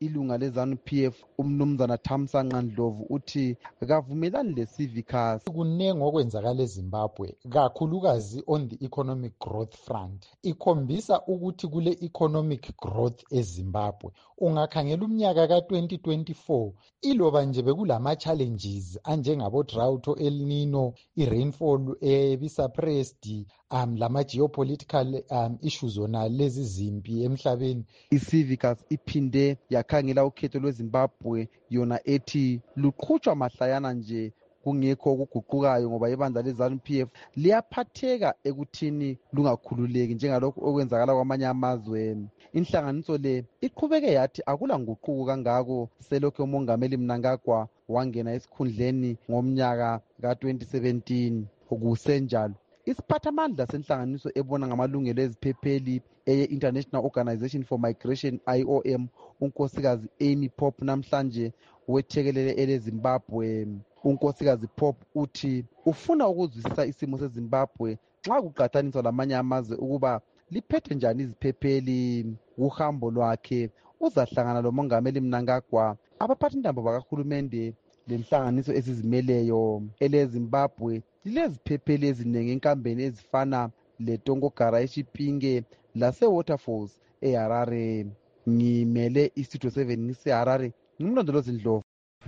ilunga le-ZANU P F umnumzana Thamsanqa Ndlovu uthi kavumelani le-Civicus. Kunengi okwenzakala eZimbabwe kakhulukazi on the economic growth front. Ikhombisa ukuthi kule economic growth eZimbabwe ungakhangela umnyaka ka twenty twenty-four iloba nje bekulama challenges anjengabo drought, El Nino, i-rainfall ebisuppressed, um lama geopolitical um issues ona lezi zimpi emhlabeni. I-Civicus iphinde yakhangela ukhetho lweZimbabwe yona ethi luqhutshwa mahlayana nje kungekho okuguqukayo ngoba ibandla le-ZANU P F liyaphatheka ekuthini lungakhululeki njengalokhu okwenzakala kwamanye amazwe. Inhlanganiso le iqhubeke yathi akula nguquko kangako selokhu umongameli Mnangagwa wangena esikhundleni ngomnyaka ka twenty seventeen. Kusenjalo isiphathamandla senhlanganiso ebona ngamalungelo eziphepheli eye-International Organization for Migration I O M unkosikazi Amy Pope namhlanje wethekelele eleZimbabwe. Unkosikazi Pope uthi ufuna ukuzwisisa isimo seZimbabwe nxa kuqhathaniswa lamanye amazwe ukuba liphethe njani iziphepheli. Uhambo lwakhe uzahlangana lomongameli Mnangagwa, abaphathintambo bakahulumende lenhlanganiso ezizimeleyo. eleZimbabwe lileziphepheli eziningi enkambeni ezifana leTongogara eChipinge lase-Waterfalls eHarare. Ngimele iStudio seven ngiseHarare, ngimlondolozi Ndlovu.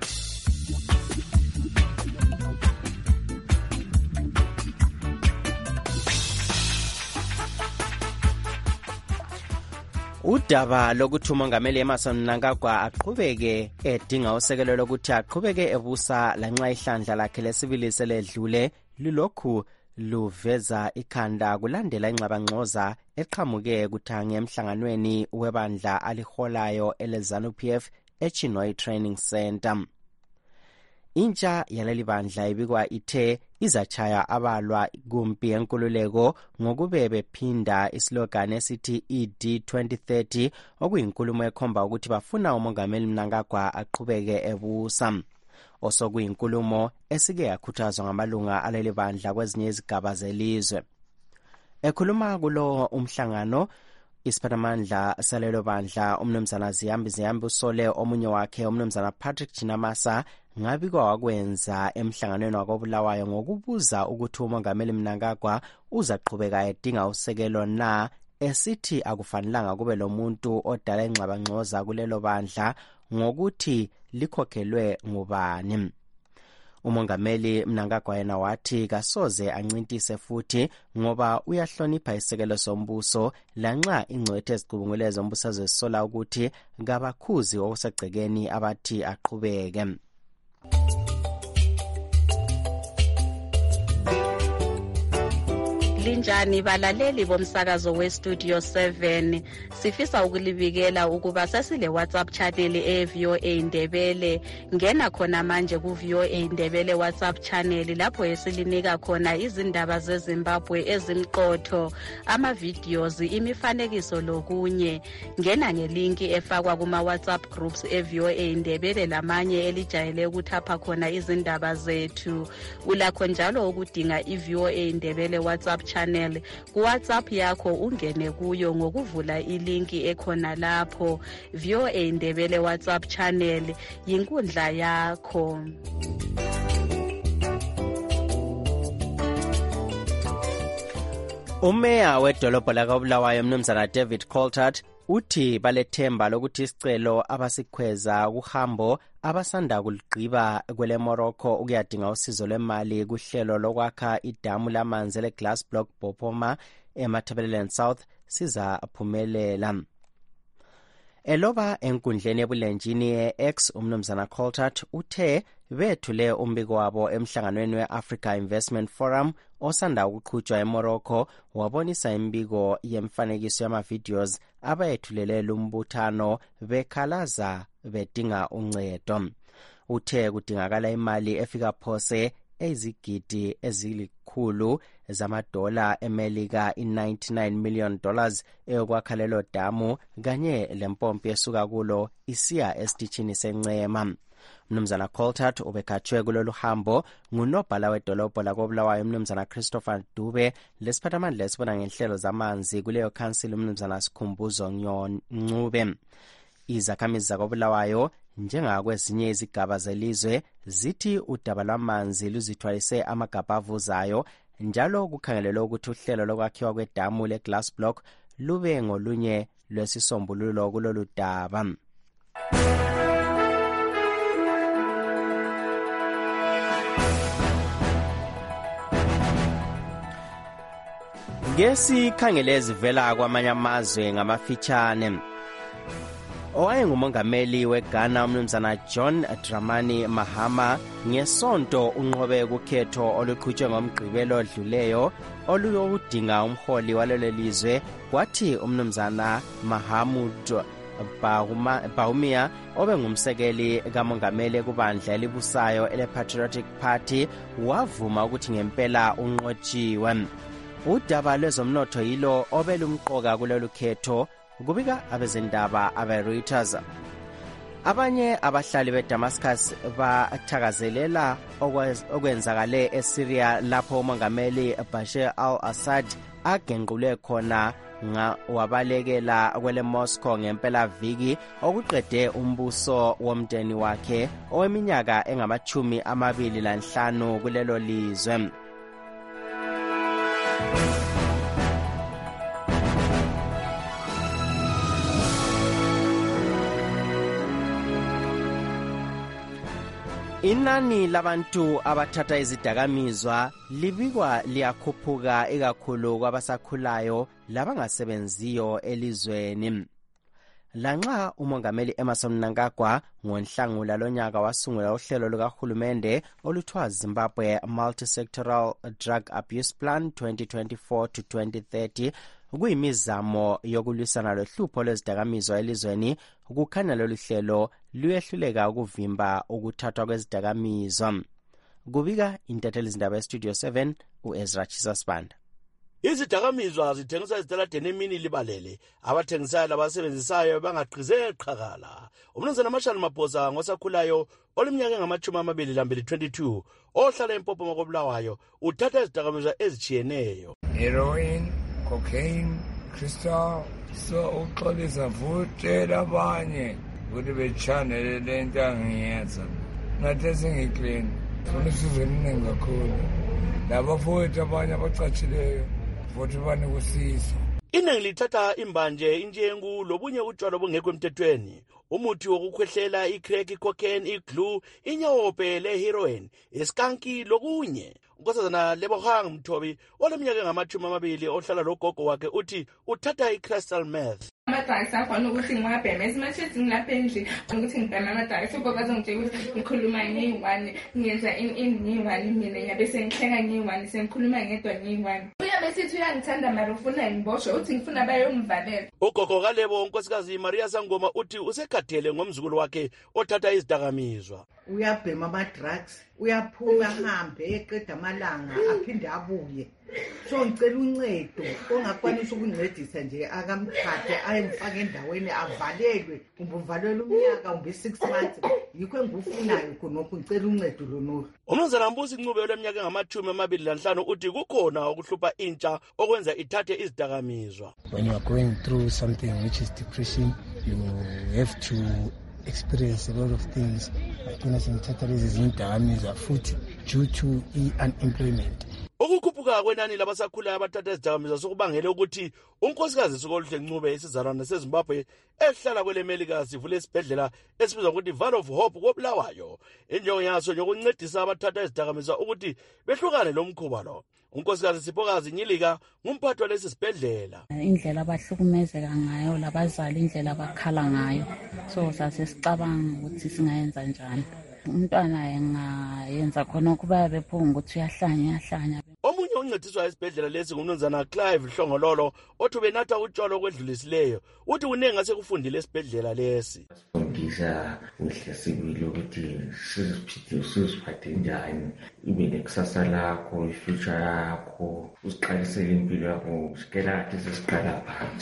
Udaba lokuthi umongameli Emmerson Mnangagwa aqhubeke edinga usekelo lokuthi aqhubeke ebusa lanxa ihlandla lakhe lesibili seledlule lilokhu luveza ikhanda kulandela ingxabangxoza eqhamuke kuthange emhlanganweni webandla aliholayo ele-ZANU P F eChinhoyi Training Center. Intsha yaleli bandla ibikwa ithe izachaya abalwa kumpi yenkululeko ngokube bephinda islogan esithi E D twenty thirty okuyinkulumo ekhomba ukuthi bafuna umongameli Mnangagwa aqhubeke ebusa. Osokuyinkulumo esike yakhuthazwa ngamalunga aleli bandla kwezinye izigaba zelizwe. Ekhuluma kulo umhlangano isiphathamandla salelo bandla umnumzana Ziyambi Ziyambi usole omunye wakhe umnumzana Patrick Chinamasa ngabikwa wakwenza emhlanganweni wakobulawayo ngokubuza ukuthi umongameli Mnangagwa uzaqhubeka edinga usekelo na, esithi akufanelanga kube lomuntu odala ingxabangxoza kulelo bandla ngokuthi likhokhelwe ngubani. Umongameli Mnangagwa yena wathi kasoze ancintise futhi ngoba uyahlonipha isekelo sombuso lanxa ingcwethe ezicubungule zombuso zesola ukuthi ngabakhuzi okusegcekeni abathi aqhubeke. Linjani balaleli bomsakazo weStudio seven, sifisa ukulibikela ukuba sesile WhatsApp channel e-V O A Ndebele. Ngena khona manje ku-V O A Ndebele WhatsApp channel lapho esilinika khona izindaba zeZimbabwe ezimqotho, ama-videos, imifanekiso lokunye. Ngena ngelinki efakwa kuma-WhatsApp groups e-V O A Ndebele lamanye elijayele ukuthapha khona izindaba zethu. Ulakho njalo ukudinga i-V O A Ndebele WhatsApp channel ku WhatsApp yakho, ungene kuyo ngokuvula ilinki ekhona lapho. V O A Ndebele WhatsApp channel yinkundla yakho. Umeya wedolobho lakobulawayo umnumzana David Coltart uthi balethemba lokuthi isicelo abasikhweza kuhambo abasanda kuligqiba kwele Morocco ukuyadinga usizo lwemali kuhlelo lokwakha idamu lamanzi le-Glass Block Bopoma eMatabeleland South sizaphumelela. Eloba enkundleni ebulenjini ye-X umnumzana Coltart uthe bethule umbiko wabo emhlanganweni we-Africa Investment Forum osanda ukuqhutshwa eMorocco, wabonisa imbiko yemfanekiso yama-videos abayethulele lumbuthano bekhalaza bedinga uncedo. Uthe kudingakala imali efika phose ezigidi ezilikhulu zamadola emelika i-ninety-nine million dollars eyokwakha lelo damu kanye lempompi esuka kulo isiya esitishini sencema. Mnumzana Coltart ubekhatshwe kulolu hambo ngunobhala wedolobho lakobulawayo umnumzana Christopher Dube lesiphathamandla esibona ngenhlelo zamanzi kuleyo council umnumzana Sikhumbuzo Ncube. izakhamizi zakoBulawayo njengakwezinye izigaba zelizwe zithi udaba lwamanzi luzithwalise amagabha avuzayo, njalo kukhangelelwe ukuthi uhlelo lokwakhiwa kwedamu le-glass block lube ngolunye lwesisombululo kulolu daba. Ngesikhangele ezivela kwamanye amazwe ngamafitshane, owayengumongameli weGhana umnumzana John Dramani Mahama ngesonto unqobe kukhetho oluqhutshwe ngomgqibelo odluleyo oluyokudinga umholi walelo lizwe, kwathi umnumzana Mahamud Bawumia obengumsekeli kamongameli kubandla elibusayo ele-Patriotic Party wavuma ukuthi ngempela unqotshiwe. Udaba lwezomnotho yilo obelumqoka kulolu khetho, kubika abezindaba abe-Reuters. Abanye abahlali beDamascus bathakazelela okwenzakale eSyria lapho umongameli Bashar al-Assad agenqule khona wabalekela kwele Moscow ngempela viki okuqede umbuso womndeni wakhe oweminyaka engamachumi amabili lanhlanu kulelo lizwe. Inani labantu abathatha izidakamizwa libikwa liyakhuphuka ikakhulu kwabasakhulayo labangasebenziyo elizweni. Lanxa umongameli Emmerson Mnangagwa ngoNhlangula lonyaka wasungula uhlelo lukahulumende oluthiwa Zimbabwe Multi-Sectoral Drug Abuse Plan twenty twenty-four to twenty thirty, kuyimizamo yokulwisana lohlupho lwezidakamizwa elizweni, kukhanya lolu hlelo luyehluleka ukuvimba ukuthathwa kwezidakamizwa. Kubika intatheli zindaba eStudio seven uEzra Chisasbanda. Izidakamizwa zithengisa ezitaladeni emini libalele, abathengisayo labasebenzisayo bangaqhizeka qhakala. Umnumzana Mashali Maphosa ngosakhulayo oleminyaka engamachumi amabili lambili twenty-two ohlala eMpopo makoBulawayo uthatha izidakamizwa ezichiyeneyo. Heroin, cocaine, crystal, so uxolisa futhi labanye ukuthi bechanele lento angiyenza. Nathi singiclean, funa sizoninga kakhulu. Labo futhi abanye abacatshileyo futhi bane kusisa. Iningi lithatha imbanje, injengu, lobunye utshwala obungekho emthethweni. Umuthi wokukhwehlela, i-crack, i-cocaine, i-glue, inyawope le-heroin, iskanki lokunye. Unkosazana Lebohang Mthobi oleminyaka engamachumi amabili ohlala logogo wakhe uthi uthatha i-crystal meth. Amadayisi akhona ukuthi ngiwabheme esimathethi ngilapha endlini ukuthi ngibheme amadayisi ubaba azongitshela ukuthi ngikhuluma ngeyi-one ngiyenza ini ngeyi-one mina ngiyabe sengihleka ngeyi-one sengikhuluma ngedwa ngeyi-one. Uyabe sithi uyangithanda mara ufuna ngiboshwe uthi ngifuna bayongivalela. Ugogo kaLebo unkosikazi Maria Sangoma uthi usekhathele ngomzukulu wakhe othatha izidakamizwa. Uyabhema ama-drugs, uyaphuma ahambe eqeda amalanga aphinde abuye. So ngicela uncedo ongakwanisa ukuncedisa nje akamthathe ayemfaka endaweni avalelwe, kumbe uvalelwe umnyaka kumbe six months. Yikho engikufunayo khonokho ngicela uncedo lonolu. Umnumzana Mbusi Ncube oleminyaka engamachumi amabili lanhlanu uthi kukhona ukuhlupha intsha okwenza ithathe izidakamizwa. When you are going through something which is depression, you have to experience a lot of things. Like sengithatha lezi zidakamizwa futhi due to unemployment. Ukukhuphuka kwenani labasakhulayo abathatha izidakamizwa sokubangele ukuthi unkosikazi Sokoluhle Ncube esizalwane seZimbabwe ehlala kwele Melika sivule isibhedlela esibizwa ukuthi Valley of Hope koBulawayo. Injongo yaso yokuncedisa abathatha izidakamizwa ukuthi behlukane lomkhuba lo. Unkosikazi Siphokazi Nyilika ngumphathi walesi sibhedlela. Indlela abahlukumezeka ngayo labazali indlela abakhala ngayo, so sasesicabanga ukuthi singayenza njani. Umntwana engayenza khona ukuba bephunga ukuthi uyahlanya uyahlanya. Omunye uncediswa esibhedlela lesi ngumnumzana Clive Hlongololo othi benatha utshwala okwedlulisileyo uthi unenge asekufundile esibhedlela lesi. Ngisa ngihlesibile ukuthi siziphithile siziphathe njani ibe nekusasa lakho, ifuture yakho, usiqalisele impilo yakho, sikela kathi sesiqala phansi.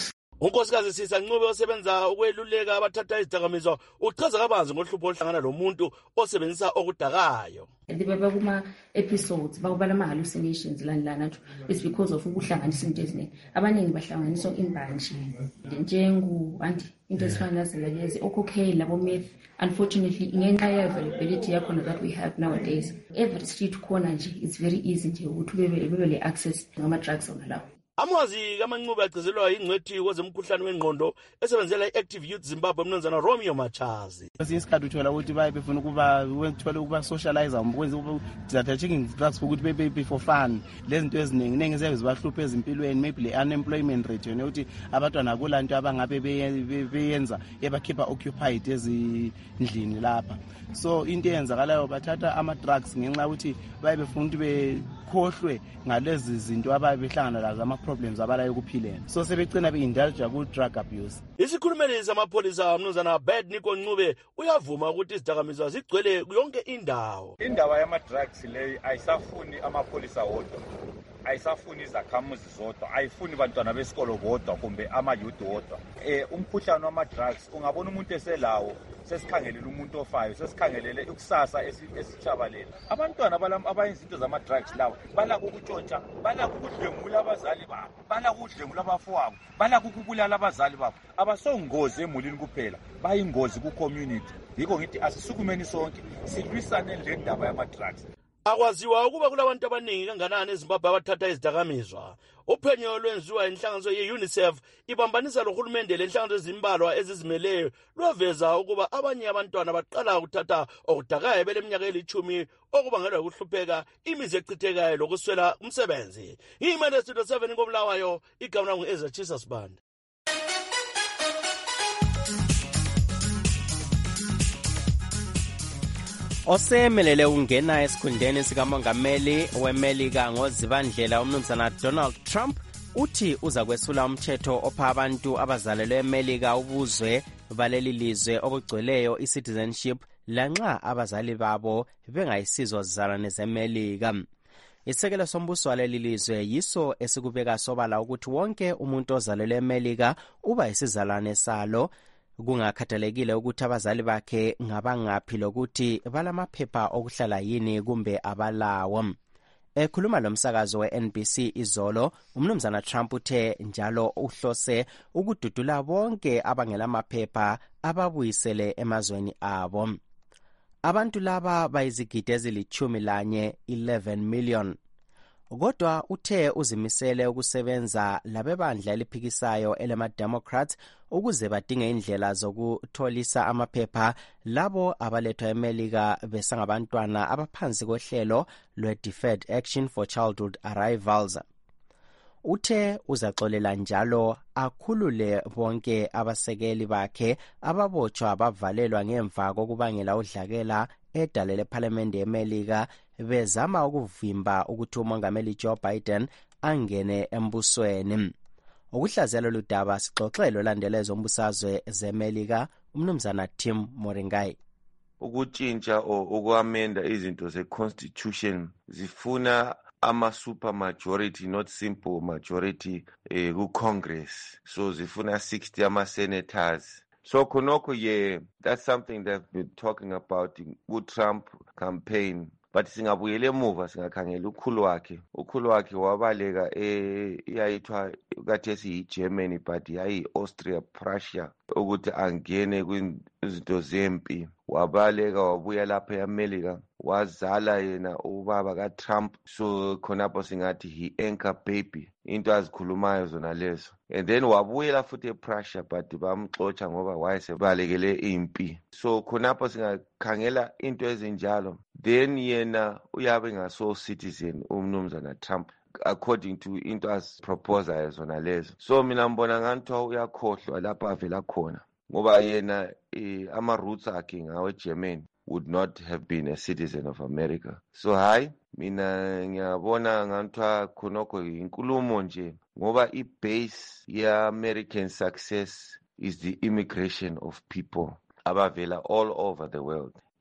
unkosikazi Sisa Ncube osebenza ukweluleka abathatha izidakamizwa uchaza kabanzi ngohlupho oluhlangana lomuntu osebenzisa okudakayo. Baba kuma episodes bakubala ama hallucinations lanilana it's because of ukuhlanganisa into eziningi. Abaningi bahlanganiswa imbanje njengu anti into ezifana nazelezi cocaine labo meth. Unfortunately ngenxa ye availability yakhona that we have nowadays every street corner nje it's very easy nje ukuthi bebe bebe le access ngama drugs onalawo. Amwazi kaMancube agcizelwa ingcwethi kwezemkhuhlane wengqondo esebenzela iActive Youth Zimbabwe mnumzana Romeo Machazi. Isikhathi uthola ukuthi baye befuna ukuba wethola ukuba socialize ukwenza ukuthi taking drugs ukuthi bebe be for fun lezinto eziningi ningi zebe bahluphe ezimpilweni maybe le unemployment rate yona ukuthi abantwana kulanto abangabe beyenza ebakhipha occupied ezindlini lapha. So into eyenzakalayo bathatha ama drugs ngenxa ukuthi baye befuna ukuthi bekhohlwe ngalezi zinto ababe behlangana lazo ama problems abala yokuphileni. So sebegcina beindulge ku drug abuse. Isikhulumeli samapholisa mnumzana Bad Niko Ncube uyavuma ukuthi izidakamizwa zigcwele yonke indawo. Indaba yama drugs leyi ayisafuni amapholisa wodwa. Ayisafuni izakhamuzi zodwa, ayifuni bantwana besikolo bodwa kumbe ama youth wodwa. Eh umkhuhlane wama drugs ungabona umuntu eselawo sesikhangelela umuntu ofayo sesikhangelele ikusasa esitshabalela. Abantwana balam abayizinto zama drugs lawo balaka ukutshontsha, balaka ukudlengula abazali babo, balaka ukudlengula abafowabo, balaka ukubulala abazali babo. Abasongozi emulini kuphela, bayingozi ku community. Yiko ngithi asisukumeni sonke silwisane le ndaba yama drugs. Akwaziwa ukuba kulabantu abaningi kanganani eZimbabwe abathatha izidakamizwa. Uphenyo lwenziwa inhlanganiso ye-UNICEF ibambanisa lohulumende lenhlanganiso ezimbalwa ezizimeleyo lwaveza ukuba abanye abantwana baqala ukuthatha okudakayo beleminyaka elithumi okubangelwa ukuhlupheka imizi echithekayo lokuswela umsebenzi. Imene Studio seven ngomlawayo igama ngu Ezra Jesus Band. Osemelele ungena esikhundeni sikamongameli weMelika ngozibandlela umnumzana Donald Trump uthi uza kwesula umthetho opha abantu abazalelwe eMelika ubuzwe baleli lizwe obugcweleyo i-citizenship lanxa abazali babo bengayisizo zizalwane zeMelika. Isekelo sombuso waleli lizwe yiso esikubeka sobala ukuthi wonke umuntu ozalelwe eMelika uba isizalwane salo kungakhathalekile ukuthi abazali bakhe ngabangaphi lokuthi balamaphepha okuhlala yini kumbe abalawo. Ekhuluma lomsakazo we-N B C izolo, umnumzana Trump uthe njalo uhlose ukududula bonke abangelamaphepha ababuyisele emazweni abo. Abantu laba bayizigidi ezilithumi lanye eleven million. Kodwa uthe uzimisele ukusebenza labebandla eliphikisayo elema-Democrats ukuze badinge indlela zokutholisa amaphepha labo abalethwa eMelika besangabantwana abaphansi kohlelo lwe-Deferred Action for Childhood Arrivals. Uthe uzaxolela njalo akhulule bonke abasekeli bakhe ababotshwa bavalelwa ngemva kokubangela udlakela edalele ePhalamende yeMelika bezama ukuvimba ukuthi umongameli Joe Biden angene embusweni. Ukuhlazela ludaba sixoxelo landelezo umbusazwe zeMelika umnumzana Tim Moringai. Ukutshintsha okwamenda izinto ze-constitution zifuna ama-super majority, not simple majority eh, ku-Congress. So zifuna sixty ama-senators. So khonokho yeah, that's something that we've been talking about in ku-Trump campaign. But singabuyele emuva singakhangela ukhulu wakhe. Ukhulu wakhe wabaleka eyayithwa kathi siyi-Germany but yayi-Austria Prussia ukuthi angene kwizinto zempi. Wabaleka wabuya lapha eAmerica wazala yena ubaba kaTrump. So khonapho singathi he anchor baby into azikhulumayo zona lezo. And then wabuyela futhi ePrussia but bamxotsha ngoba wayesebalekele impi. So khonapho singakhangela into ezinjalo. Then yena uyabe ngaso citizen umnumzana Trump according to into as proposal zona lezo. So mina mbona ngathi uyakhohlwa lapha avela khona ngoba yena eh, ama roots akhe ngawe German would not have been a citizen of America. So hayi mina ngiyabona ngathi khonokho inkulumo nje ngoba i-base ye-American success is the immigration of people abavela all over the world.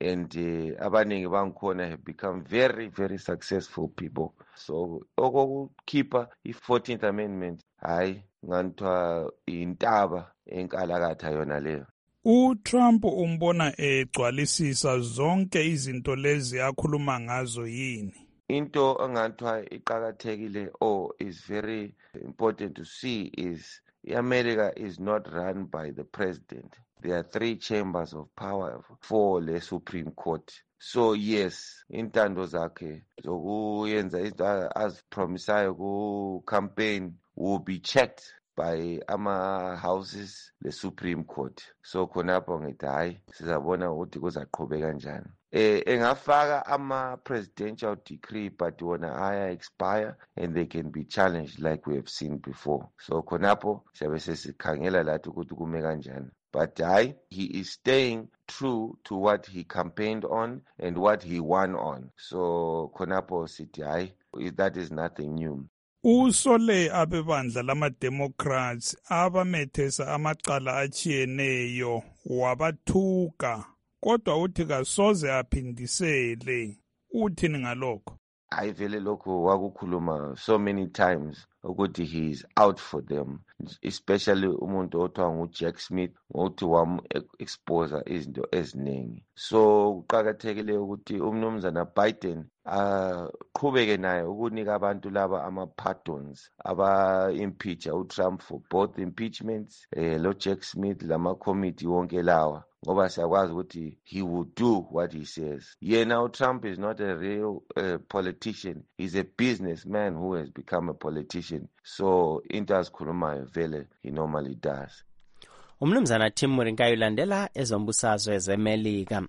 and uh, abaningi bangikhona have become very very successful people. So okokukhipha i-fourteenth amendment hayi nganthiwa intaba enkalakatha yona leyo. uTrump umbona egcwalisisa zonke izinto lezi akhuluma ngazo yini? Into enganthiwa iqakathekile or is very important to see is America is not run by the president. There are three chambers of power for the Supreme Court. So yes, intando zakhe zokuyenza izinto azipromisayo ku campaign will be checked by ama houses the Supreme Court. So khonapho ngithi hayi sizabona ukuthi kuzaqhubeka kanjani. Eh engafaka ama presidential decree but wona aya expire and they can be challenged like we have seen before. So khonapho siyabe sesikhangela lathi ukuthi kume kanjani. But hayi he is staying true to what he campaigned on and what he won on. So khonapho sithi hayi that is nothing new. Usole abebandla lama-Democrats abamethesa amacala achiyeneyo wabathuka kodwa uthi kasoze aphindisele. Uthini ngalokho? Hayi vele lokho wakukhuluma so many times ukuthi he is out for them, especially umuntu othiwa nguJack Smith ngokuthi wam-exposa izinto eziningi. So kuqakathekile ukuthi umnumzana Biden aqhubeke naye ukunika abantu laba ama-pardons aba-impeacha uTrump for both impeachments, eh, lo Jack Smith lama-committee wonke lawa ngoba siyakwazi ukuthi he will do what he says. Yena uTrump is not a real uh, politician. He's a businessman who has become a politician. So into azikhulumayo vele he normally does. Umnumzana Tim Murinkayo ulandela ezombusazwe zeMelika.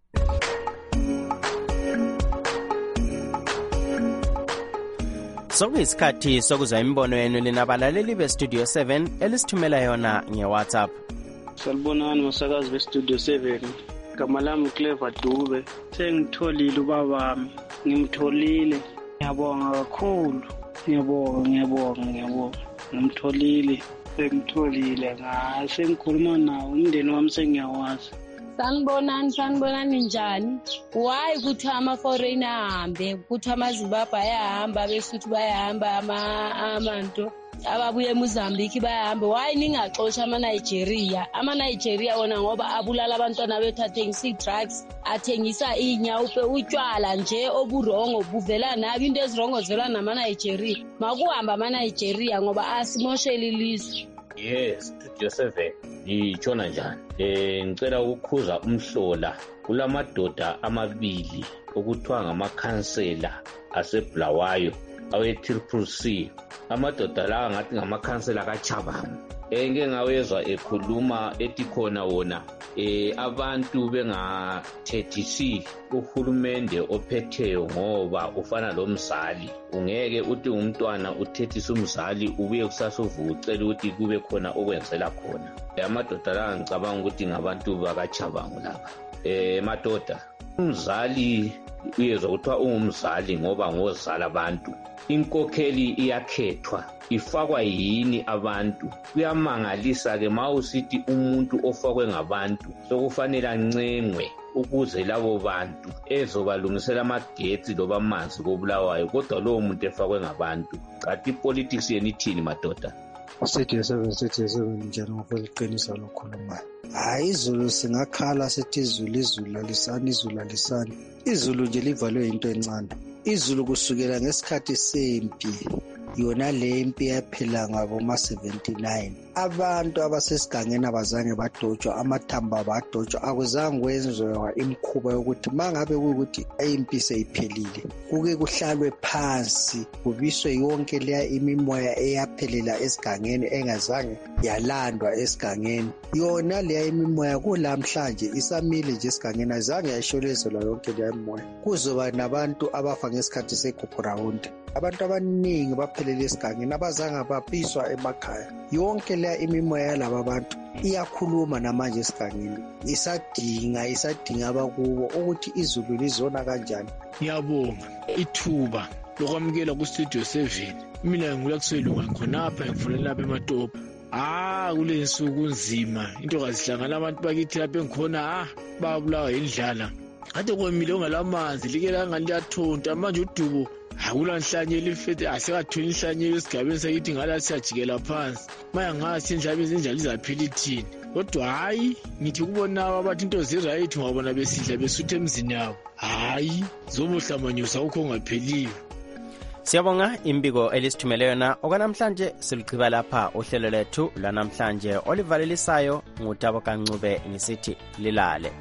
Sokuyisikhathi sokuzwa imibono yenu linabalaleli beStudio seven elisithumela yona ngeWhatsApp. Salibonani masakazi beStudio seven. Igama lami Clever Dube. Sengitholile ubabami. Ngimtholile. Ngiyabonga kakhulu. Ngiyabonga, ngiyabonga, ngiyabonga. Ngimtholile. Sengitholile ngaye. Sengikhuluma nawo umndeni wami sengiyawazi. Sanibonani, sanibonani njani? Why ukuthi ama-foreign ahambe, ukuthi amaZimbabwe ayahamba, abesuthu bayahamba, amanto ababuye eMozambique bayahamba. Why ningaxosha ama-Nigeria? Ama-Nigeria wona ngoba abulala abantwana bethu, athengisa ii-drugs, athengisa inyawupe, utshwala nje oburongo buvela nabo, into ezirongo zivela nama-Nigeria. Makuhamba ama-Nigeria ngoba asimoshela ilizwe. Yes, Studio seven. Ngitshona njani? Eh ngicela ukukhuza umhlola kulamadoda amabili okuthiwa ngamakhansela aseBulawayo awe-Triple C. Amadoda la ngathi ngamakhansela kaChabangu. Engeke ngawezwa ekhuluma ethi khona wona eh abantu bengathethisi uhulumende ophetheyo ngoba ufana lomzali. Ungeke uthi umntwana uthethisa umzali ubuye kusasa uvucela ukuthi kube khona okwenzela khona. Amadoda la ngicabanga ukuthi ngabantu bakaChabangu laba. Eh madoda umzali uyezwa kuthiwa ungumzali ngoba ngozala abantu. Inkokheli iyakhethwa, ifakwa yini abantu. Kuyamangalisa ke mawusithi umuntu ofakwe ngabantu sokufanele ancengwe ukuze labo bantu ezobalungisela amagetsi loba amanzi koBulawayo, kodwa lowo muntu efakwe ngabantu. Kanti ipolitics yeni ithini madoda? Studio seven, Studio seven njalo ngokuliqinisa lokhulumayo. Hayi izulu singakhala sithi izulu izulu lalisana izulu lalisana. Izulu nje livalwe into encane. Izulu kusukela ngesikhathi sempi yona le impi yaphela ngabo ma seventy-nine. Abantu abasesigangeni abazange badotshwa, amathamba abadotshwa, akuzange kwenziwa imikhuba yokuthi mangabe ukuthi impi seyiphelile kuke kuhlalwe phansi kubiswe yonke leya imimoya eyaphelela esigangeni engazange yalandwa esigangeni. Yona leya imimoya kulamhlanje isamile nje esigangeni, azange yasholezelwa yonke leya imimoya. Kuzoba nabantu abafa ngesikhathi segugrawundi, abantu abaningi baphelele esigangeni abazange bapiswa emakhaya. Yonke leya imimoya yalaba abantu iyakhuluma namanje esigangeni, isadinga isadinga abakubo ukuthi izulu lizona kanjani. Ngiyabonga ithuba lokwamukela kuStudio seven. Mina ngulakuselunga khonapha ngifunela lapha eMatopa. Ah kule nsuku nzima into kazihlangana abantu bakithi lapha engikhona ah babulawa indlala. kade komile ongalamanzi like langani liyathonta manje udubo akulanhlanyelo ifethe asekathuni inhlanyelo esigabeni sakithi ngala siyajikela phansi maya ngasi indlabe zinjalo izaphila ithini kodwa hayi ngithi kubonabo abathi into zirayithi ngabona besidla besuthe emzini yabo hayi zobuhlamanyusa ukho ongapheliyo. Siyabonga imbiko elisithumele yona okwanamhlanje siligqiba lapha uhlelo lethu lwanamhlanje olivalelisayo ngutabo kancube ngisithi lilale.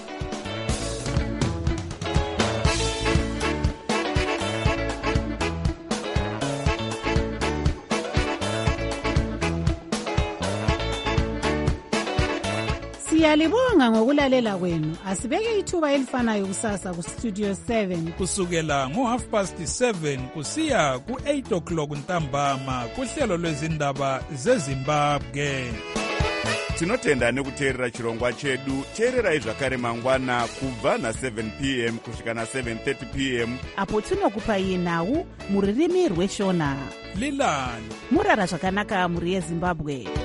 Siyalibonga ngokulalela kwenu. Asibeke ithuba elifanayo kusasa ku Studio seven kusukela ngo half past seven kusiya ku eight o'clock ntambama kuhlelo lwezindaba zeZimbabwe. Tinotenda nekuteerera chirongwa chedu. Teererai zvakare mangwana kubva na seven p m kusvika na seven thirty p m apo tinokupai nhau muririmi rweshona. Lilani murara zvakanaka muri yeZimbabwe.